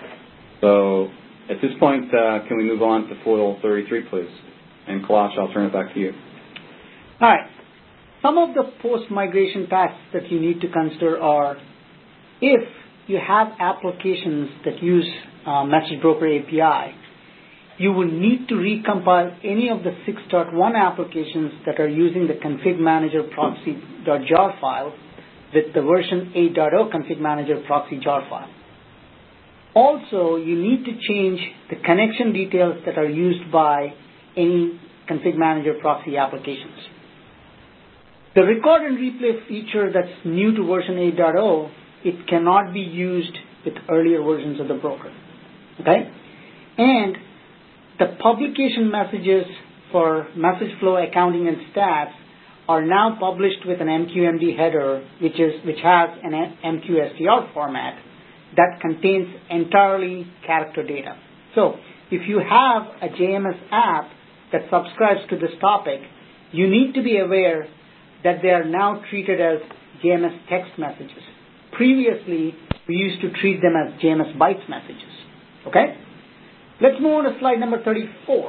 So at this point, can we move on to foil 33, please? And Kailash, I'll turn it back to you. All right. Some of the post-migration tasks that you need to consider are, if you have applications that use Message Broker API, you will need to recompile any of the 6.1 applications that are using the config manager proxy.jar file with the version 8.0 config manager proxy jar file. Also, you need to change the connection details that are used by any config manager proxy applications. The record and replay feature that's new to version 8.0, it cannot be used with earlier versions of the broker. Okay? And the publication messages for message flow accounting and stats are now published with an MQMD header, which has an MQSTR format that contains entirely character data. So if you have a JMS app that subscribes to this topic, you need to be aware that they are now treated as JMS text messages. Previously, we used to treat them as JMS bytes messages. Okay? Let's move on to slide number 34.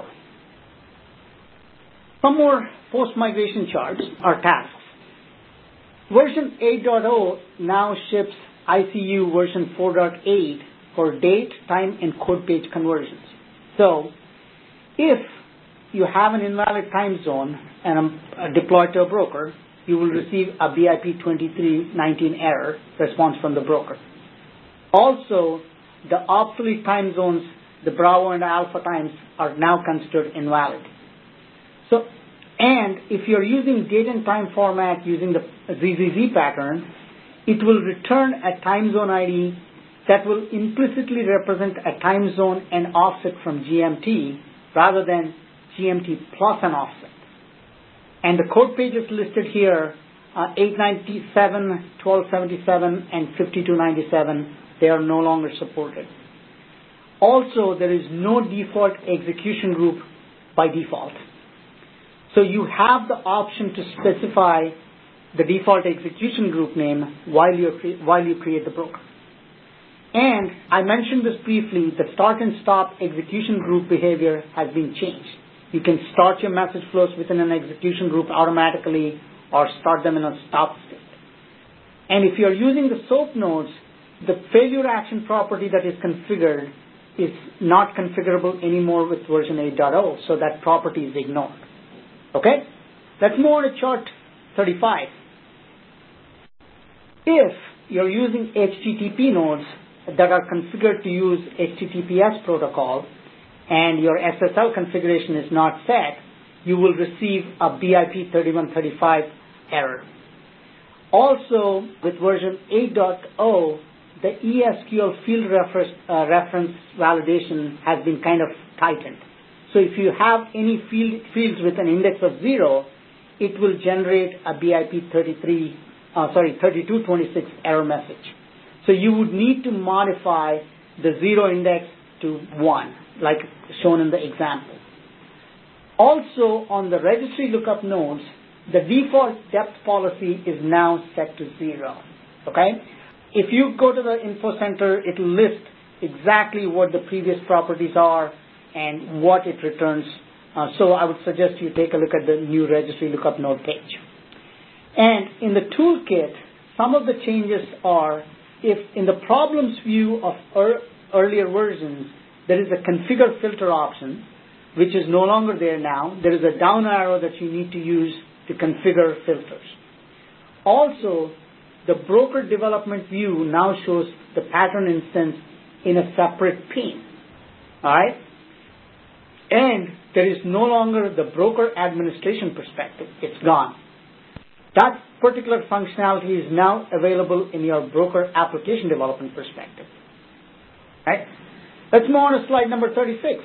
Some more post-migration charts or tasks. Version 8.0 now ships ICU version 4.8 for date, time, and code page conversions. So, if you have an invalid time zone and deployed to a broker, you will receive a BIP 2319 error response from the broker. Also, the obsolete time zones, the Bravo and Alpha times, are now considered invalid. So, and if you're using date and time format using the ZZZ pattern, it will return a time zone ID that will implicitly represent a time zone and offset from GMT rather than GMT plus an offset. And the code pages listed here, 897, 1277, and 5297, they are no longer supported. Also, there is no default execution group by default. So you have the option to specify the default execution group name while you create the broker. And I mentioned this briefly, the start and stop execution group behavior has been changed. You can start your message flows within an execution group automatically or start them in a stop state. And if you're using the SOAP nodes, the failure action property that is configured is not configurable anymore with version 8.0, so that property is ignored. Okay? Let's move on to chart 35. If you're using HTTP nodes that are configured to use HTTPS protocol and your SSL configuration is not set, you will receive a BIP 3135 error. Also, with version 8.0, the ESQL field reference validation has been kind of tightened. So if you have any fields with an index of 0, it will generate a BIP 3226 error message. So you would need to modify the 0 index to 1, like shown in the example. Also, on the registry lookup nodes, the default depth policy is now set to 0. Okay? If you go to the info center, it will list exactly what the previous properties are and what it returns. So I would suggest you take a look at the new registry lookup node page. And in the toolkit, some of the changes are, if in the problems view of earlier versions, there is a configure filter option, which is no longer there now. There is a down arrow that you need to use to configure filters. Also, the broker development view now shows the pattern instance in a separate pane. All right? And there is no longer the broker administration perspective. It's gone. That particular functionality is now available in your broker application development perspective. Right? Let's move on to slide number 36.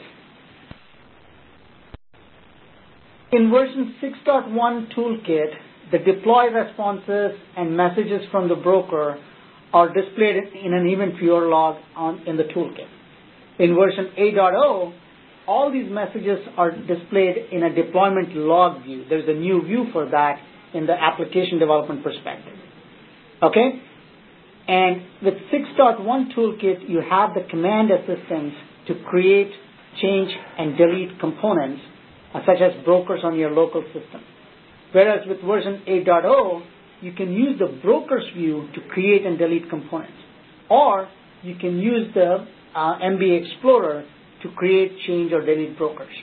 In version 6.1 toolkit, the deploy responses and messages from the broker are displayed in an event viewer log in the toolkit. In version 8.0, all these messages are displayed in a deployment log view. There's a new view for that in the application development perspective. Okay? And with 6.1 toolkit, you have the command assistance to create, change, and delete components, such as brokers on your local system. Whereas with version 8.0, you can use the brokers view to create and delete components. Or you can use the MB Explorer to create, change, or delete brokers.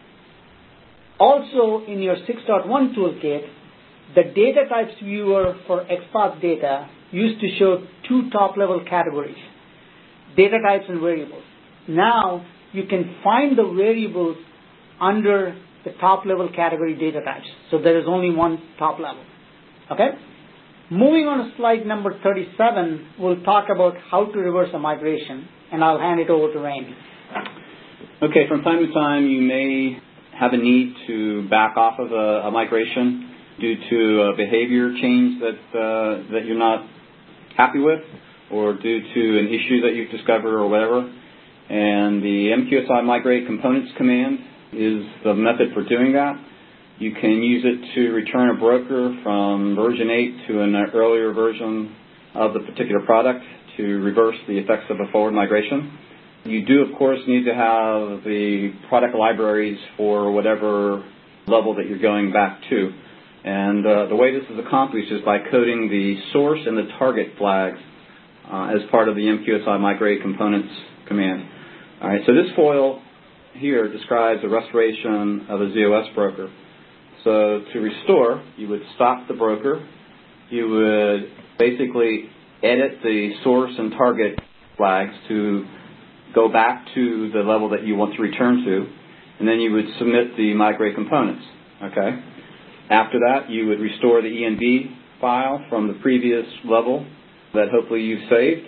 Also, in your 6.1 toolkit, the data types viewer for XPath data used to show two top-level categories, data types and variables. Now, you can find the variables under the top-level category data types. So there is only one top level. Okay? Moving on to slide number 37, we'll talk about how to reverse a migration, and I'll hand it over to Randy. Okay, from time to time, you may have a need to back off of a migration due to a behavior change that you're not happy with, or due to an issue that you've discovered or whatever. And the MQSI migrate components command is the method for doing that. You can use it to return a broker from version 8 to an earlier version of the particular product to reverse the effects of a forward migration. You do, of course, need to have the product libraries for whatever level that you're going back to. And the way this is accomplished is by coding the source and the target flags as part of the MQSI migrate components command. All right, so this foil here describes the restoration of a ZOS broker. So to restore, you would stop the broker. You would basically edit the source and target flags to go back to the level that you want to return to, and then you would submit the migrate components. Okay. After that, you would restore the ENV file from the previous level that hopefully you've saved.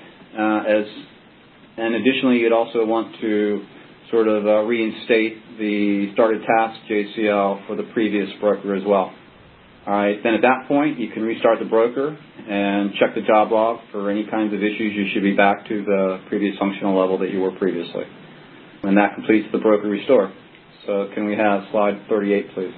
And additionally, you'd also want to sort of reinstate the started task JCL for the previous broker as well. All right. Then at that point, you can restart the broker and check the job log for any kinds of issues. You should be back to the previous functional level that you were previously. And that completes the broker restore. So can we have slide 38, please?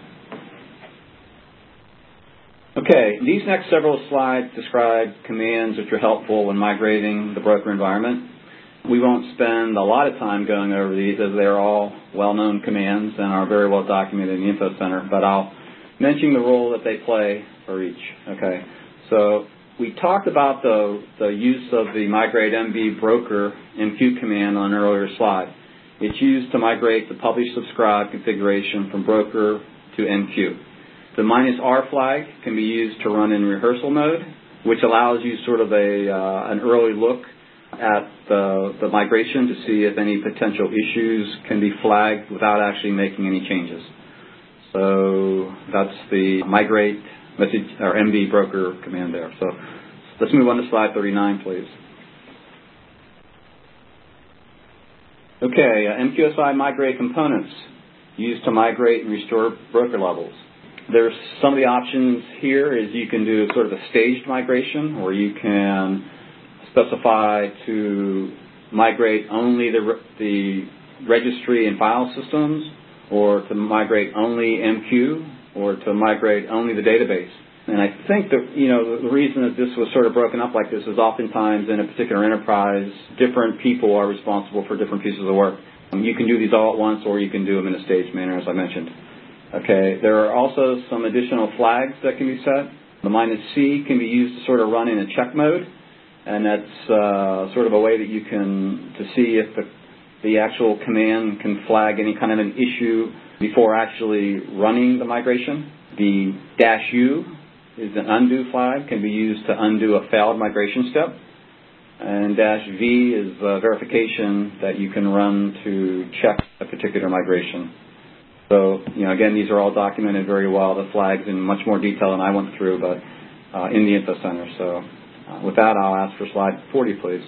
Okay, these next several slides describe commands which are helpful when migrating the broker environment. We won't spend a lot of time going over these as they're all well-known commands and are very well documented in the Info Center, but I'll mention the role that they play for each. Okay, so we talked about the use of the migrate MB broker MQ command on an earlier slide. It's used to migrate the publish subscribe configuration from broker to MQ. The -R flag can be used to run in rehearsal mode, which allows you sort of an early look at the migration to see if any potential issues can be flagged without actually making any changes. So that's the migrate message or MB broker command there. So let's move on to slide 39, please. Okay, MQSI migrate components used to migrate and restore broker levels. There's some of the options here is you can do sort of a staged migration, or you can specify to migrate only the registry and file systems, or to migrate only MQ, or to migrate only the database. And I think that, the reason that this was sort of broken up like this is oftentimes in a particular enterprise, different people are responsible for different pieces of work. You can do these all at once, or you can do them in a staged manner, as I mentioned. Okay, there are also some additional flags that can be set. The -C can be used to sort of run in a check mode, and that's sort of a way that you can to see if the actual command can flag any kind of an issue before actually running the migration. The -U is an undo flag, can be used to undo a failed migration step. And -V is verification that you can run to check a particular migration. So, again, these are all documented very well, the flags in much more detail than I went through, but in the Info Center. So with that, I'll ask for slide 40, please.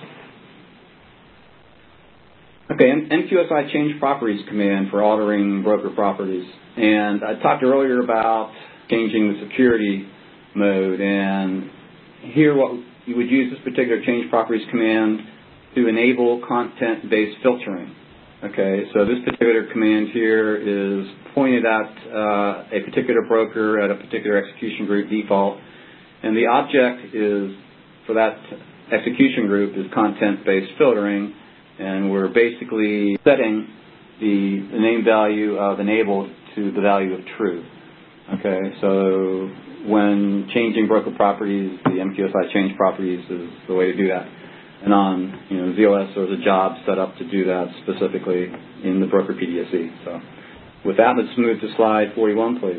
Okay, MQSI change properties command for altering broker properties. And I talked earlier about changing the security mode, and here what you would use this particular change properties command to enable content-based filtering. Okay, so this particular command here is pointed at a particular broker at a particular execution group default, and the object is for that execution group is content-based filtering, and we're basically setting the name value of enabled to the value of true. Okay, so when changing broker properties, the MQSI change properties is the way to do that. And on ZOS, there's a job set up to do that specifically in the broker PDSE. So with that, let's move to slide 41, please.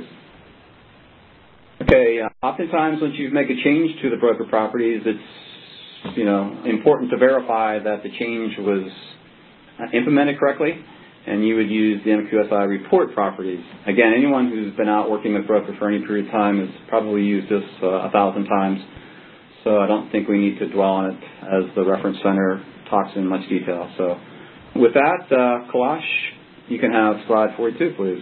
Okay, oftentimes when you make a change to the broker properties, it's important to verify that the change was implemented correctly, and you would use the MQSI report properties. Again, anyone who's been out working with broker for any period of time has probably used this 1,000 times. So I don't think we need to dwell on it as the reference center talks in much detail. So with that, Kailash, you can have slide 42, please.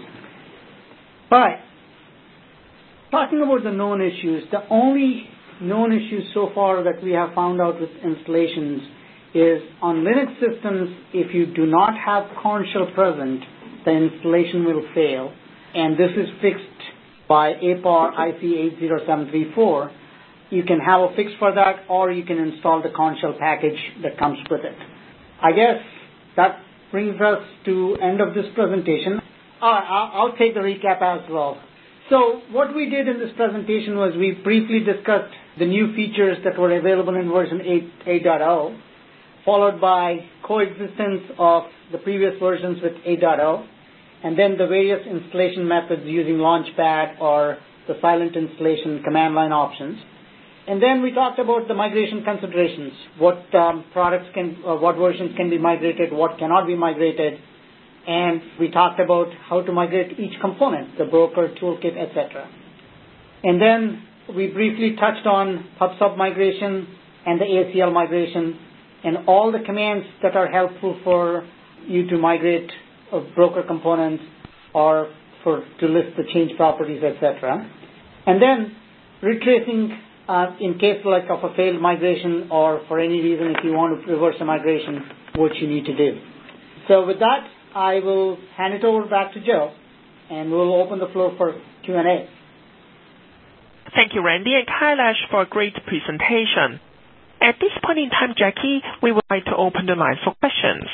Hi. Talking about the known issues, the only known issues so far that we have found out with installations is on Linux systems, if you do not have Korn shell present, the installation will fail. And this is fixed by APAR IC80734. You can have a fix for that, or you can install the Korn shell package that comes with it. I guess that brings us to end of this presentation. I'll take the recap as well. So what we did in this presentation was we briefly discussed the new features that were available in version 8.0, followed by coexistence of the previous versions with 8.0, and then the various installation methods using Launchpad or the silent installation command line options. And then we talked about the migration considerations, what what versions can be migrated, what cannot be migrated, and we talked about how to migrate each component, the broker, toolkit, etc. And then we briefly touched on PubSub migration and the ACL migration and all the commands that are helpful for you to migrate broker components or to list the change properties, etc. And then retracing in case like of a failed migration or for any reason if you want to reverse a migration, what you need to do. So with that, I will hand it over back to Joe, and we'll open the floor for Q&A. Thank you, Randy and Kailash, for a great presentation. At this point in time, Jackie, we would like to open the line for questions.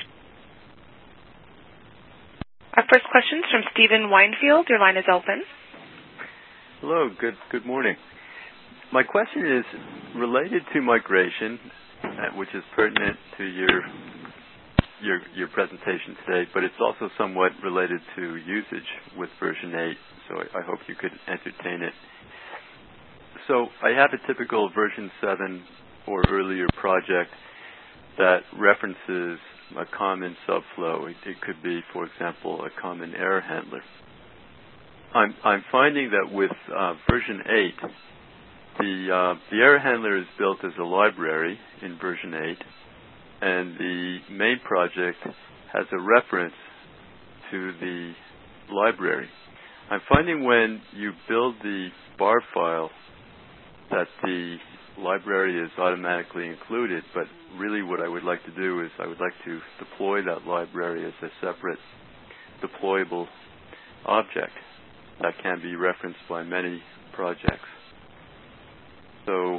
Our first question is from Stephen Winefield. Your line is open. Hello. Good morning. My question is related to migration, which is pertinent to your presentation today, but it's also somewhat related to usage with version 8, so I hope you could entertain it. So I have a typical version 7 or earlier project that references a common subflow. It could be, for example, a common error handler. I'm finding that with version 8, the error handler is built as a library in version 8, and the main project has a reference to the library. I'm finding when you build the bar file that the library is automatically included, but really what I would like to do is I would like to deploy that library as a separate deployable object that can be referenced by many projects. So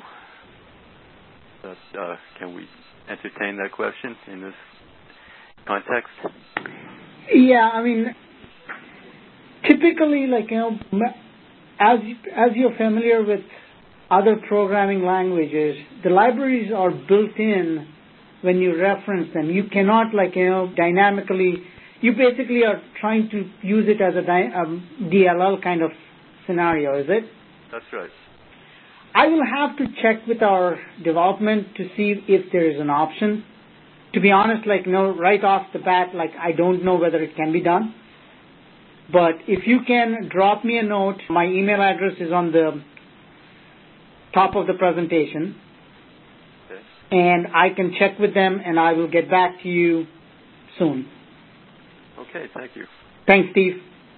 can we entertain that question in this context? Yeah, I mean, typically, as you're familiar with other programming languages, the libraries are built in when you reference them. You cannot, dynamically. You basically are trying to use it as a DLL kind of scenario, is it? That's right. I will have to check with our development to see if there is an option. To be honest, right off the bat, I don't know whether it can be done. But if you can drop me a note, my email address is on the top of the presentation. Okay. And I can check with them, and I will get back to you soon. Okay, thank you. Thanks, Steve.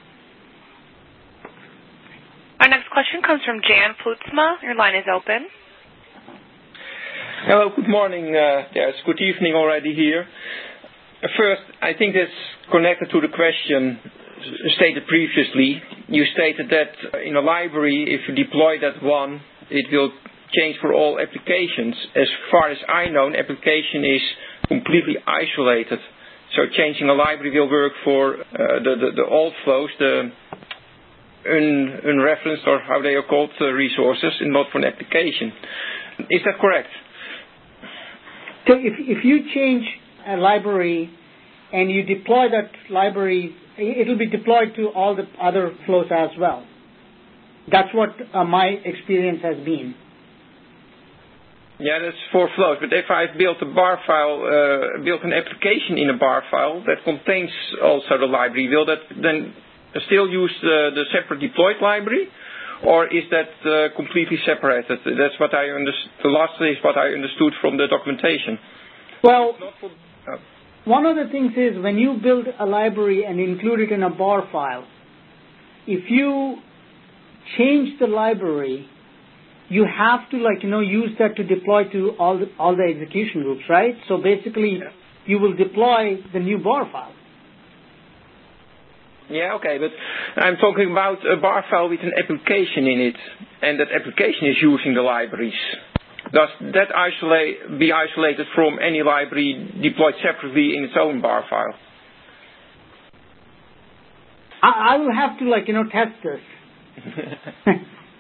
Our next question comes from Jan Flutsma. Your line is open. Hello, good morning. It's good evening already here. First, I think that's connected to the question stated previously. You stated that in a library, if you deploy that one, it will change for all applications. As far as I know, an application is completely isolated. So changing a library will work for the old flows, the unreferenced, or how they are called, resources, and not for an application. Is that correct? So if you change a library and you deploy that library, it will be deployed to all the other flows as well. That's what my experience has been. Yeah, that's for flows. But if I've built a bar file, built an application in a bar file that contains also the library, will that then still use the separate deployed library, or is that completely separated? That's what I understood. The last is what I understood from the documentation. Well, one of the things is when you build a library and include it in a bar file, if you change the library, you have to use that to deploy to all the execution groups, right? So basically, you will deploy the new bar file. Yeah, okay, but I'm talking about a bar file with an application in it, and that application is using the libraries. Does that be isolated from any library deployed separately in its own bar file? I will have to test this.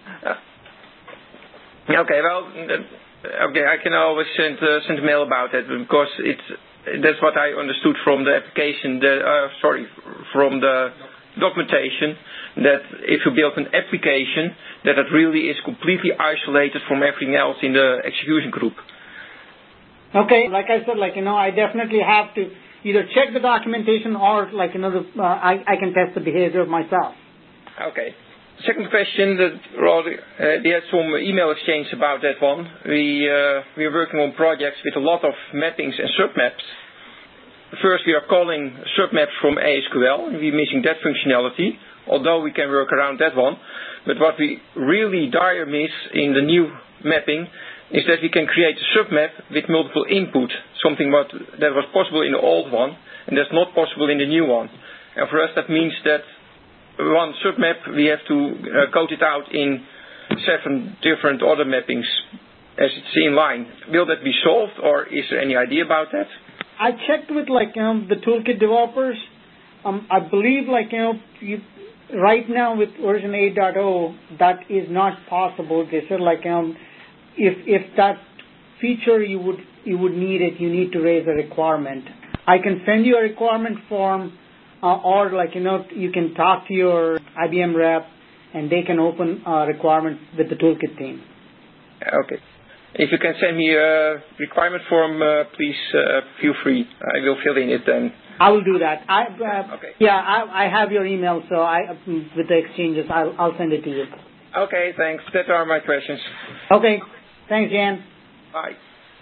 Okay, well, I can always send a mail about that, because that's what I understood from the application. From the documentation, that if you build an application, that it really is completely isolated from everything else in the execution group. Okay, like I said, I definitely have to either check the documentation or I can test the behavior myself. Okay. Second question, we had some email exchange about that one. We are working on projects with a lot of mappings and submaps. First, we are calling submaps from ASQL, and we're missing that functionality, although we can work around that one. But what we really dire miss in the new mapping is that we can create a submap with multiple input, something that was possible in the old one, and that's not possible in the new one. And for us, that means that one submap, we have to code it out in 7 different other mappings as it's in line. Will that be solved, or is there any idea about that? I checked with the toolkit developers. I believe right now with version 8.0, that is not possible. They said if that feature you would need it, you need to raise a requirement. I can send you a requirement form, or you can talk to your IBM rep, and they can open requirements with the toolkit team. Okay. If you can send me a requirement form, please feel free. I will fill in it then. I will do that. Okay. Yeah, I have your email, so with the exchanges, I'll send it to you. Okay, thanks. That are my questions. Okay. Thanks, Jan. Bye.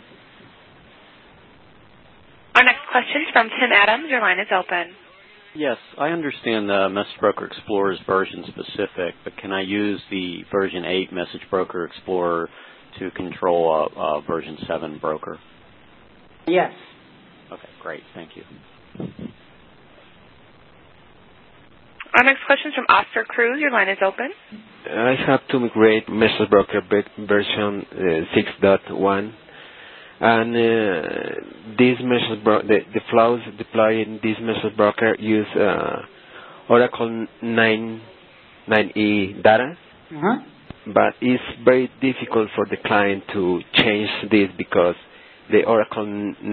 Our next question is from Tim Adams. Your line is open. Yes, I understand the Message Broker Explorer is version specific, but can I use the version 8 Message Broker Explorer to control a version 7 broker? Yes. Okay, great. Thank you. Our next question is from Oscar Cruz. Your line is open. I have to migrate Message Broker version 6.1, and this message the flows deployed in this Message Broker use Oracle 9.9e data, but it's very difficult for the client to change this because the Oracle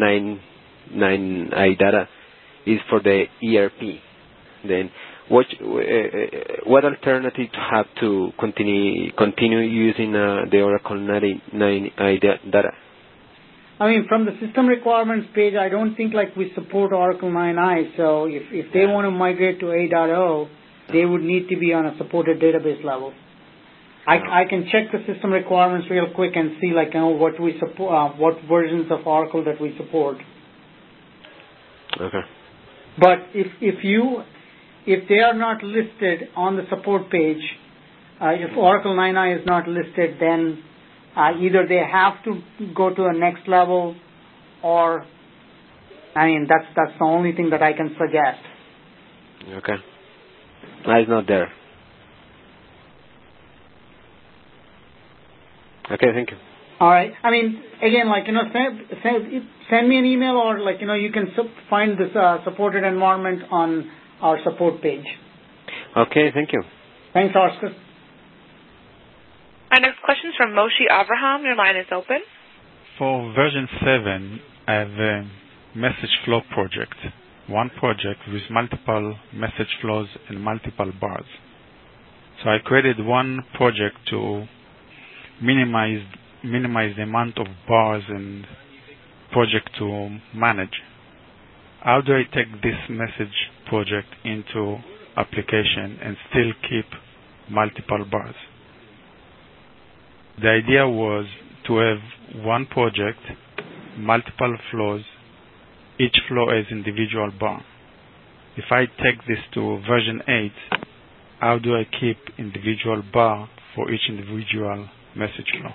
9.9e data is for the ERP. Then what alternative to have to continue using the Oracle 9.9e data? I mean, from the system requirements page, I don't think we support Oracle 9i. So if they want to migrate to 8.0, they would need to be on a supported database level. I can check the system requirements real quick and see what we support, what versions of Oracle that we support. Okay. But if they are not listed on the support page, if Oracle 9i is not listed, then either they have to go to a next level, or that's the only thing that I can suggest. Okay. It's not there. Okay, thank you. All right. I mean, again, send me an email, or you can find this supported environment on our support page. Okay, thank you. Thanks, Oscar. Our next question is from Moshe Avraham. Your line is open. For version 7, I have a message flow project. One project with multiple message flows and multiple bars. So I created one project to minimize the amount of bars and project to manage. How do I take this message project into application and still keep multiple bars? The idea was to have one project, multiple flows, each flow as individual bar. If I take this to version 8, how do I keep individual bar for each individual message flow?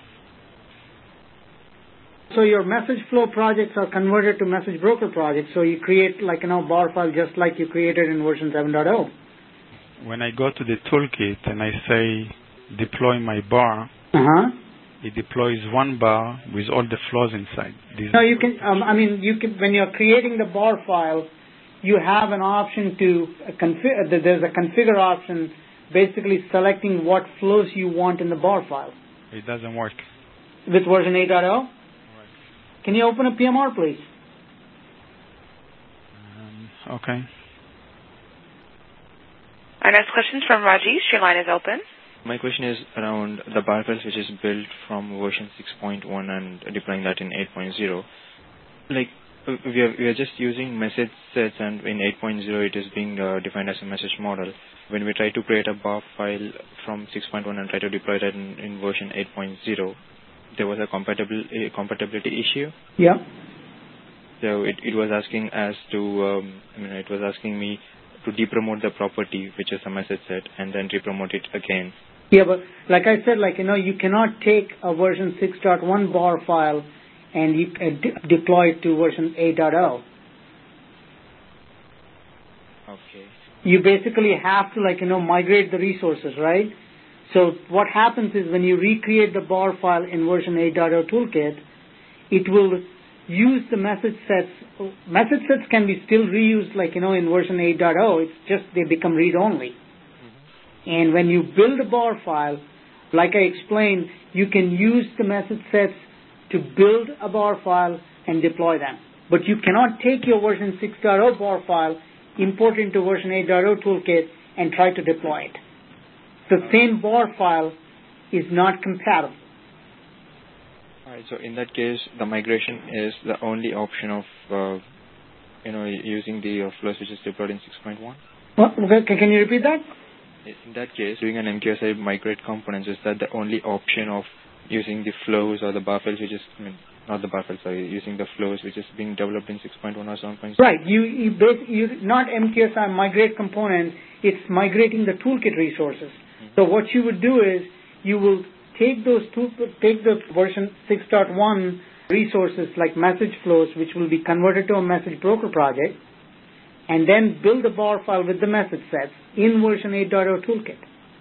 So your message flow projects are converted to message broker projects. So you create bar file just like you created in version 7.0. When I go to the toolkit and I say deploy my bar, it deploys one bar with all the flows inside. No, you can. You can, when you're creating the bar file, you have an option to configure. There's a configure option, basically selecting what flows you want in the bar file. It doesn't work with version 8.0. Right. Can you open a PMR, please? Okay. Our next question is from Rajesh. Your line is open. My question is around the bar files which is built from version 6.1 and deploying that in 8.0. We are just using message sets, and in 8.0 it is being defined as a message model. When we try to create a bar file from 6.1 and try to deploy that in version 8.0, there was a compatibility issue. Yeah. So it was asking us to, it was asking me to depromote the property, which is a message set, and then repromote it again. Yeah, but like I said, you cannot take a version 6.1 bar file and you deploy it to version 8.0. Okay. You basically have to migrate the resources, right? So what happens is when you recreate the bar file in version 8.0 toolkit, it will use the message sets. Message sets can be still reused in version 8.0. It's just they become read-only. And when you build a bar file, like I explained, you can use the message sets to build a bar file and deploy them. But you cannot take your version 6.0 bar file, import it into version 8.0 toolkit, and try to deploy it. The same bar file is not compatible. All right. So in that case, the migration is the only option of using the flows which is deployed in 6.1. Can you repeat that? In that case, doing an MQSI migrate components, is that the only option of using the flows or the bar files, which is, not the bar files, sorry, using the flows which is being developed in 6.1 or 7.0? Right. You not MQSI migrate components, it's migrating the toolkit resources. So what you would do is you will take the version 6.1 resources like message flows, which will be converted to a message broker project, and then build a bar file with the message sets in version 8.0 toolkit.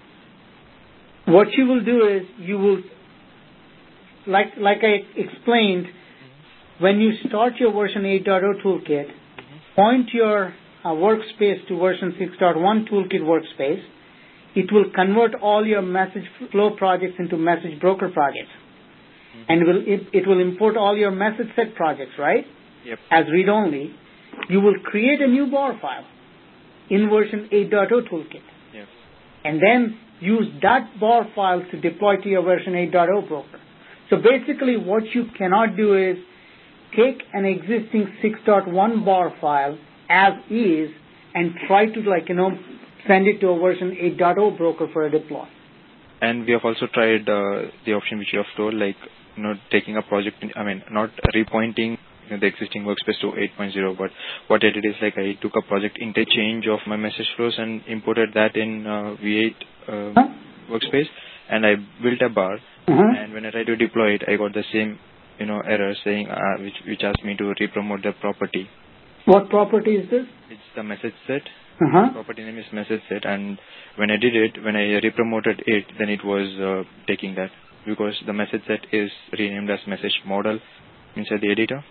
What you will do is you will, like I explained, when you start your version 8.0 toolkit, point your workspace to version 6.1 toolkit workspace. It will convert all your message flow projects into message broker projects. And it will import all your message set projects, right? Yep. As read-only. You will create a new bar file in version 8.0 toolkit. Yep. And then use that bar file to deploy to your version 8.0 broker. So basically what you cannot do is take an existing 6.1 bar file as is and try to send it to a version 8.0 broker for a deploy. And we have also tried the option which you have told, taking a project, not repointing the existing workspace to 8.0, but what I did is I took a project interchange of my message flows and imported that in V8 workspace, and I built a bar, and when I tried to deploy it, I got the same error saying which asked me to re-promote the property. What property is this? It's the message set. The property name is message set, and when I did it, when I re-promoted it, then it was taking that, because the message set is renamed as message model inside the editor.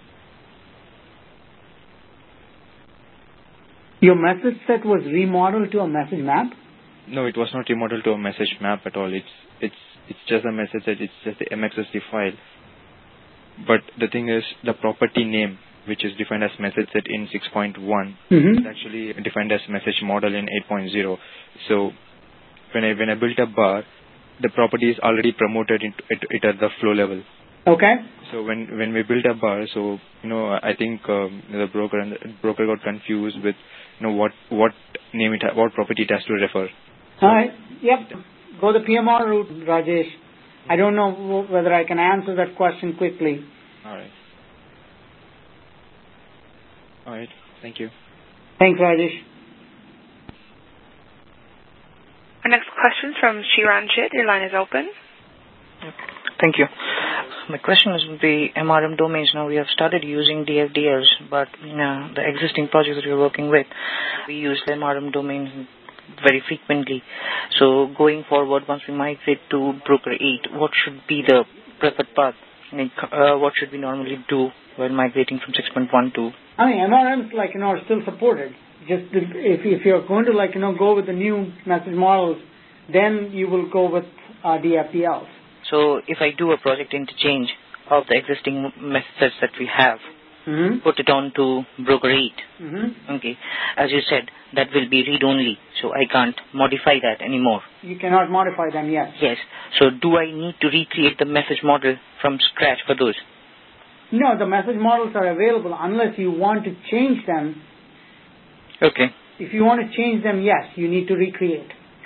Your message set was remodeled to a message map? No, it was not remodeled to a message map at all. It's just a message set. It's just the MXSD file. But the thing is, the property name, which is defined as message set in 6.1, is actually defined as message model in 8.0. So when I built a bar, the property is already promoted it at the flow level. Okay. So when we built a bar, so I think the broker got confused with what name what property it has to refer. All right. Yep. Go the PMR route, Rajesh. I don't know whether I can answer that question quickly. All right. Thank you. Thanks, Rajesh. Our next question from Shiranjit. Your line is open. Thank you. My question is with the MRM domains. Now we have started using DFDLs, but the existing projects that we're working with, we use the MRM domains very frequently. So going forward, once we migrate to Broker 8, what should be the preferred path? What should we normally do while migrating from 6.1 to? MRMs are still supported. Just if you're going to go with the new message models, then you will go with DFDLs. So if I do a project interchange of the existing methods that we have, put it on to Broker 8, okay, as you said, that will be read-only, so I can't modify that anymore. You cannot modify them, yes. Yes. So do I need to recreate the message model from scratch for those? No, the message models are available unless you want to change them. Okay. If you want to change them, yes, you need to recreate.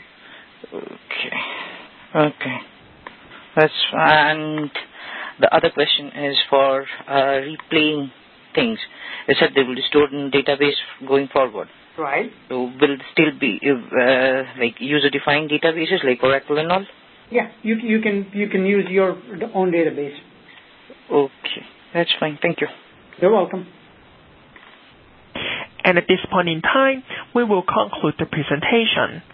Okay. That's and the other question is for replaying things. You said they will be stored in database going forward. Right. So will it still be user-defined databases like Oracle and all? Yeah, you can use your own database. Okay, that's fine. Thank you. You're welcome. And at this point in time, we will conclude the presentation.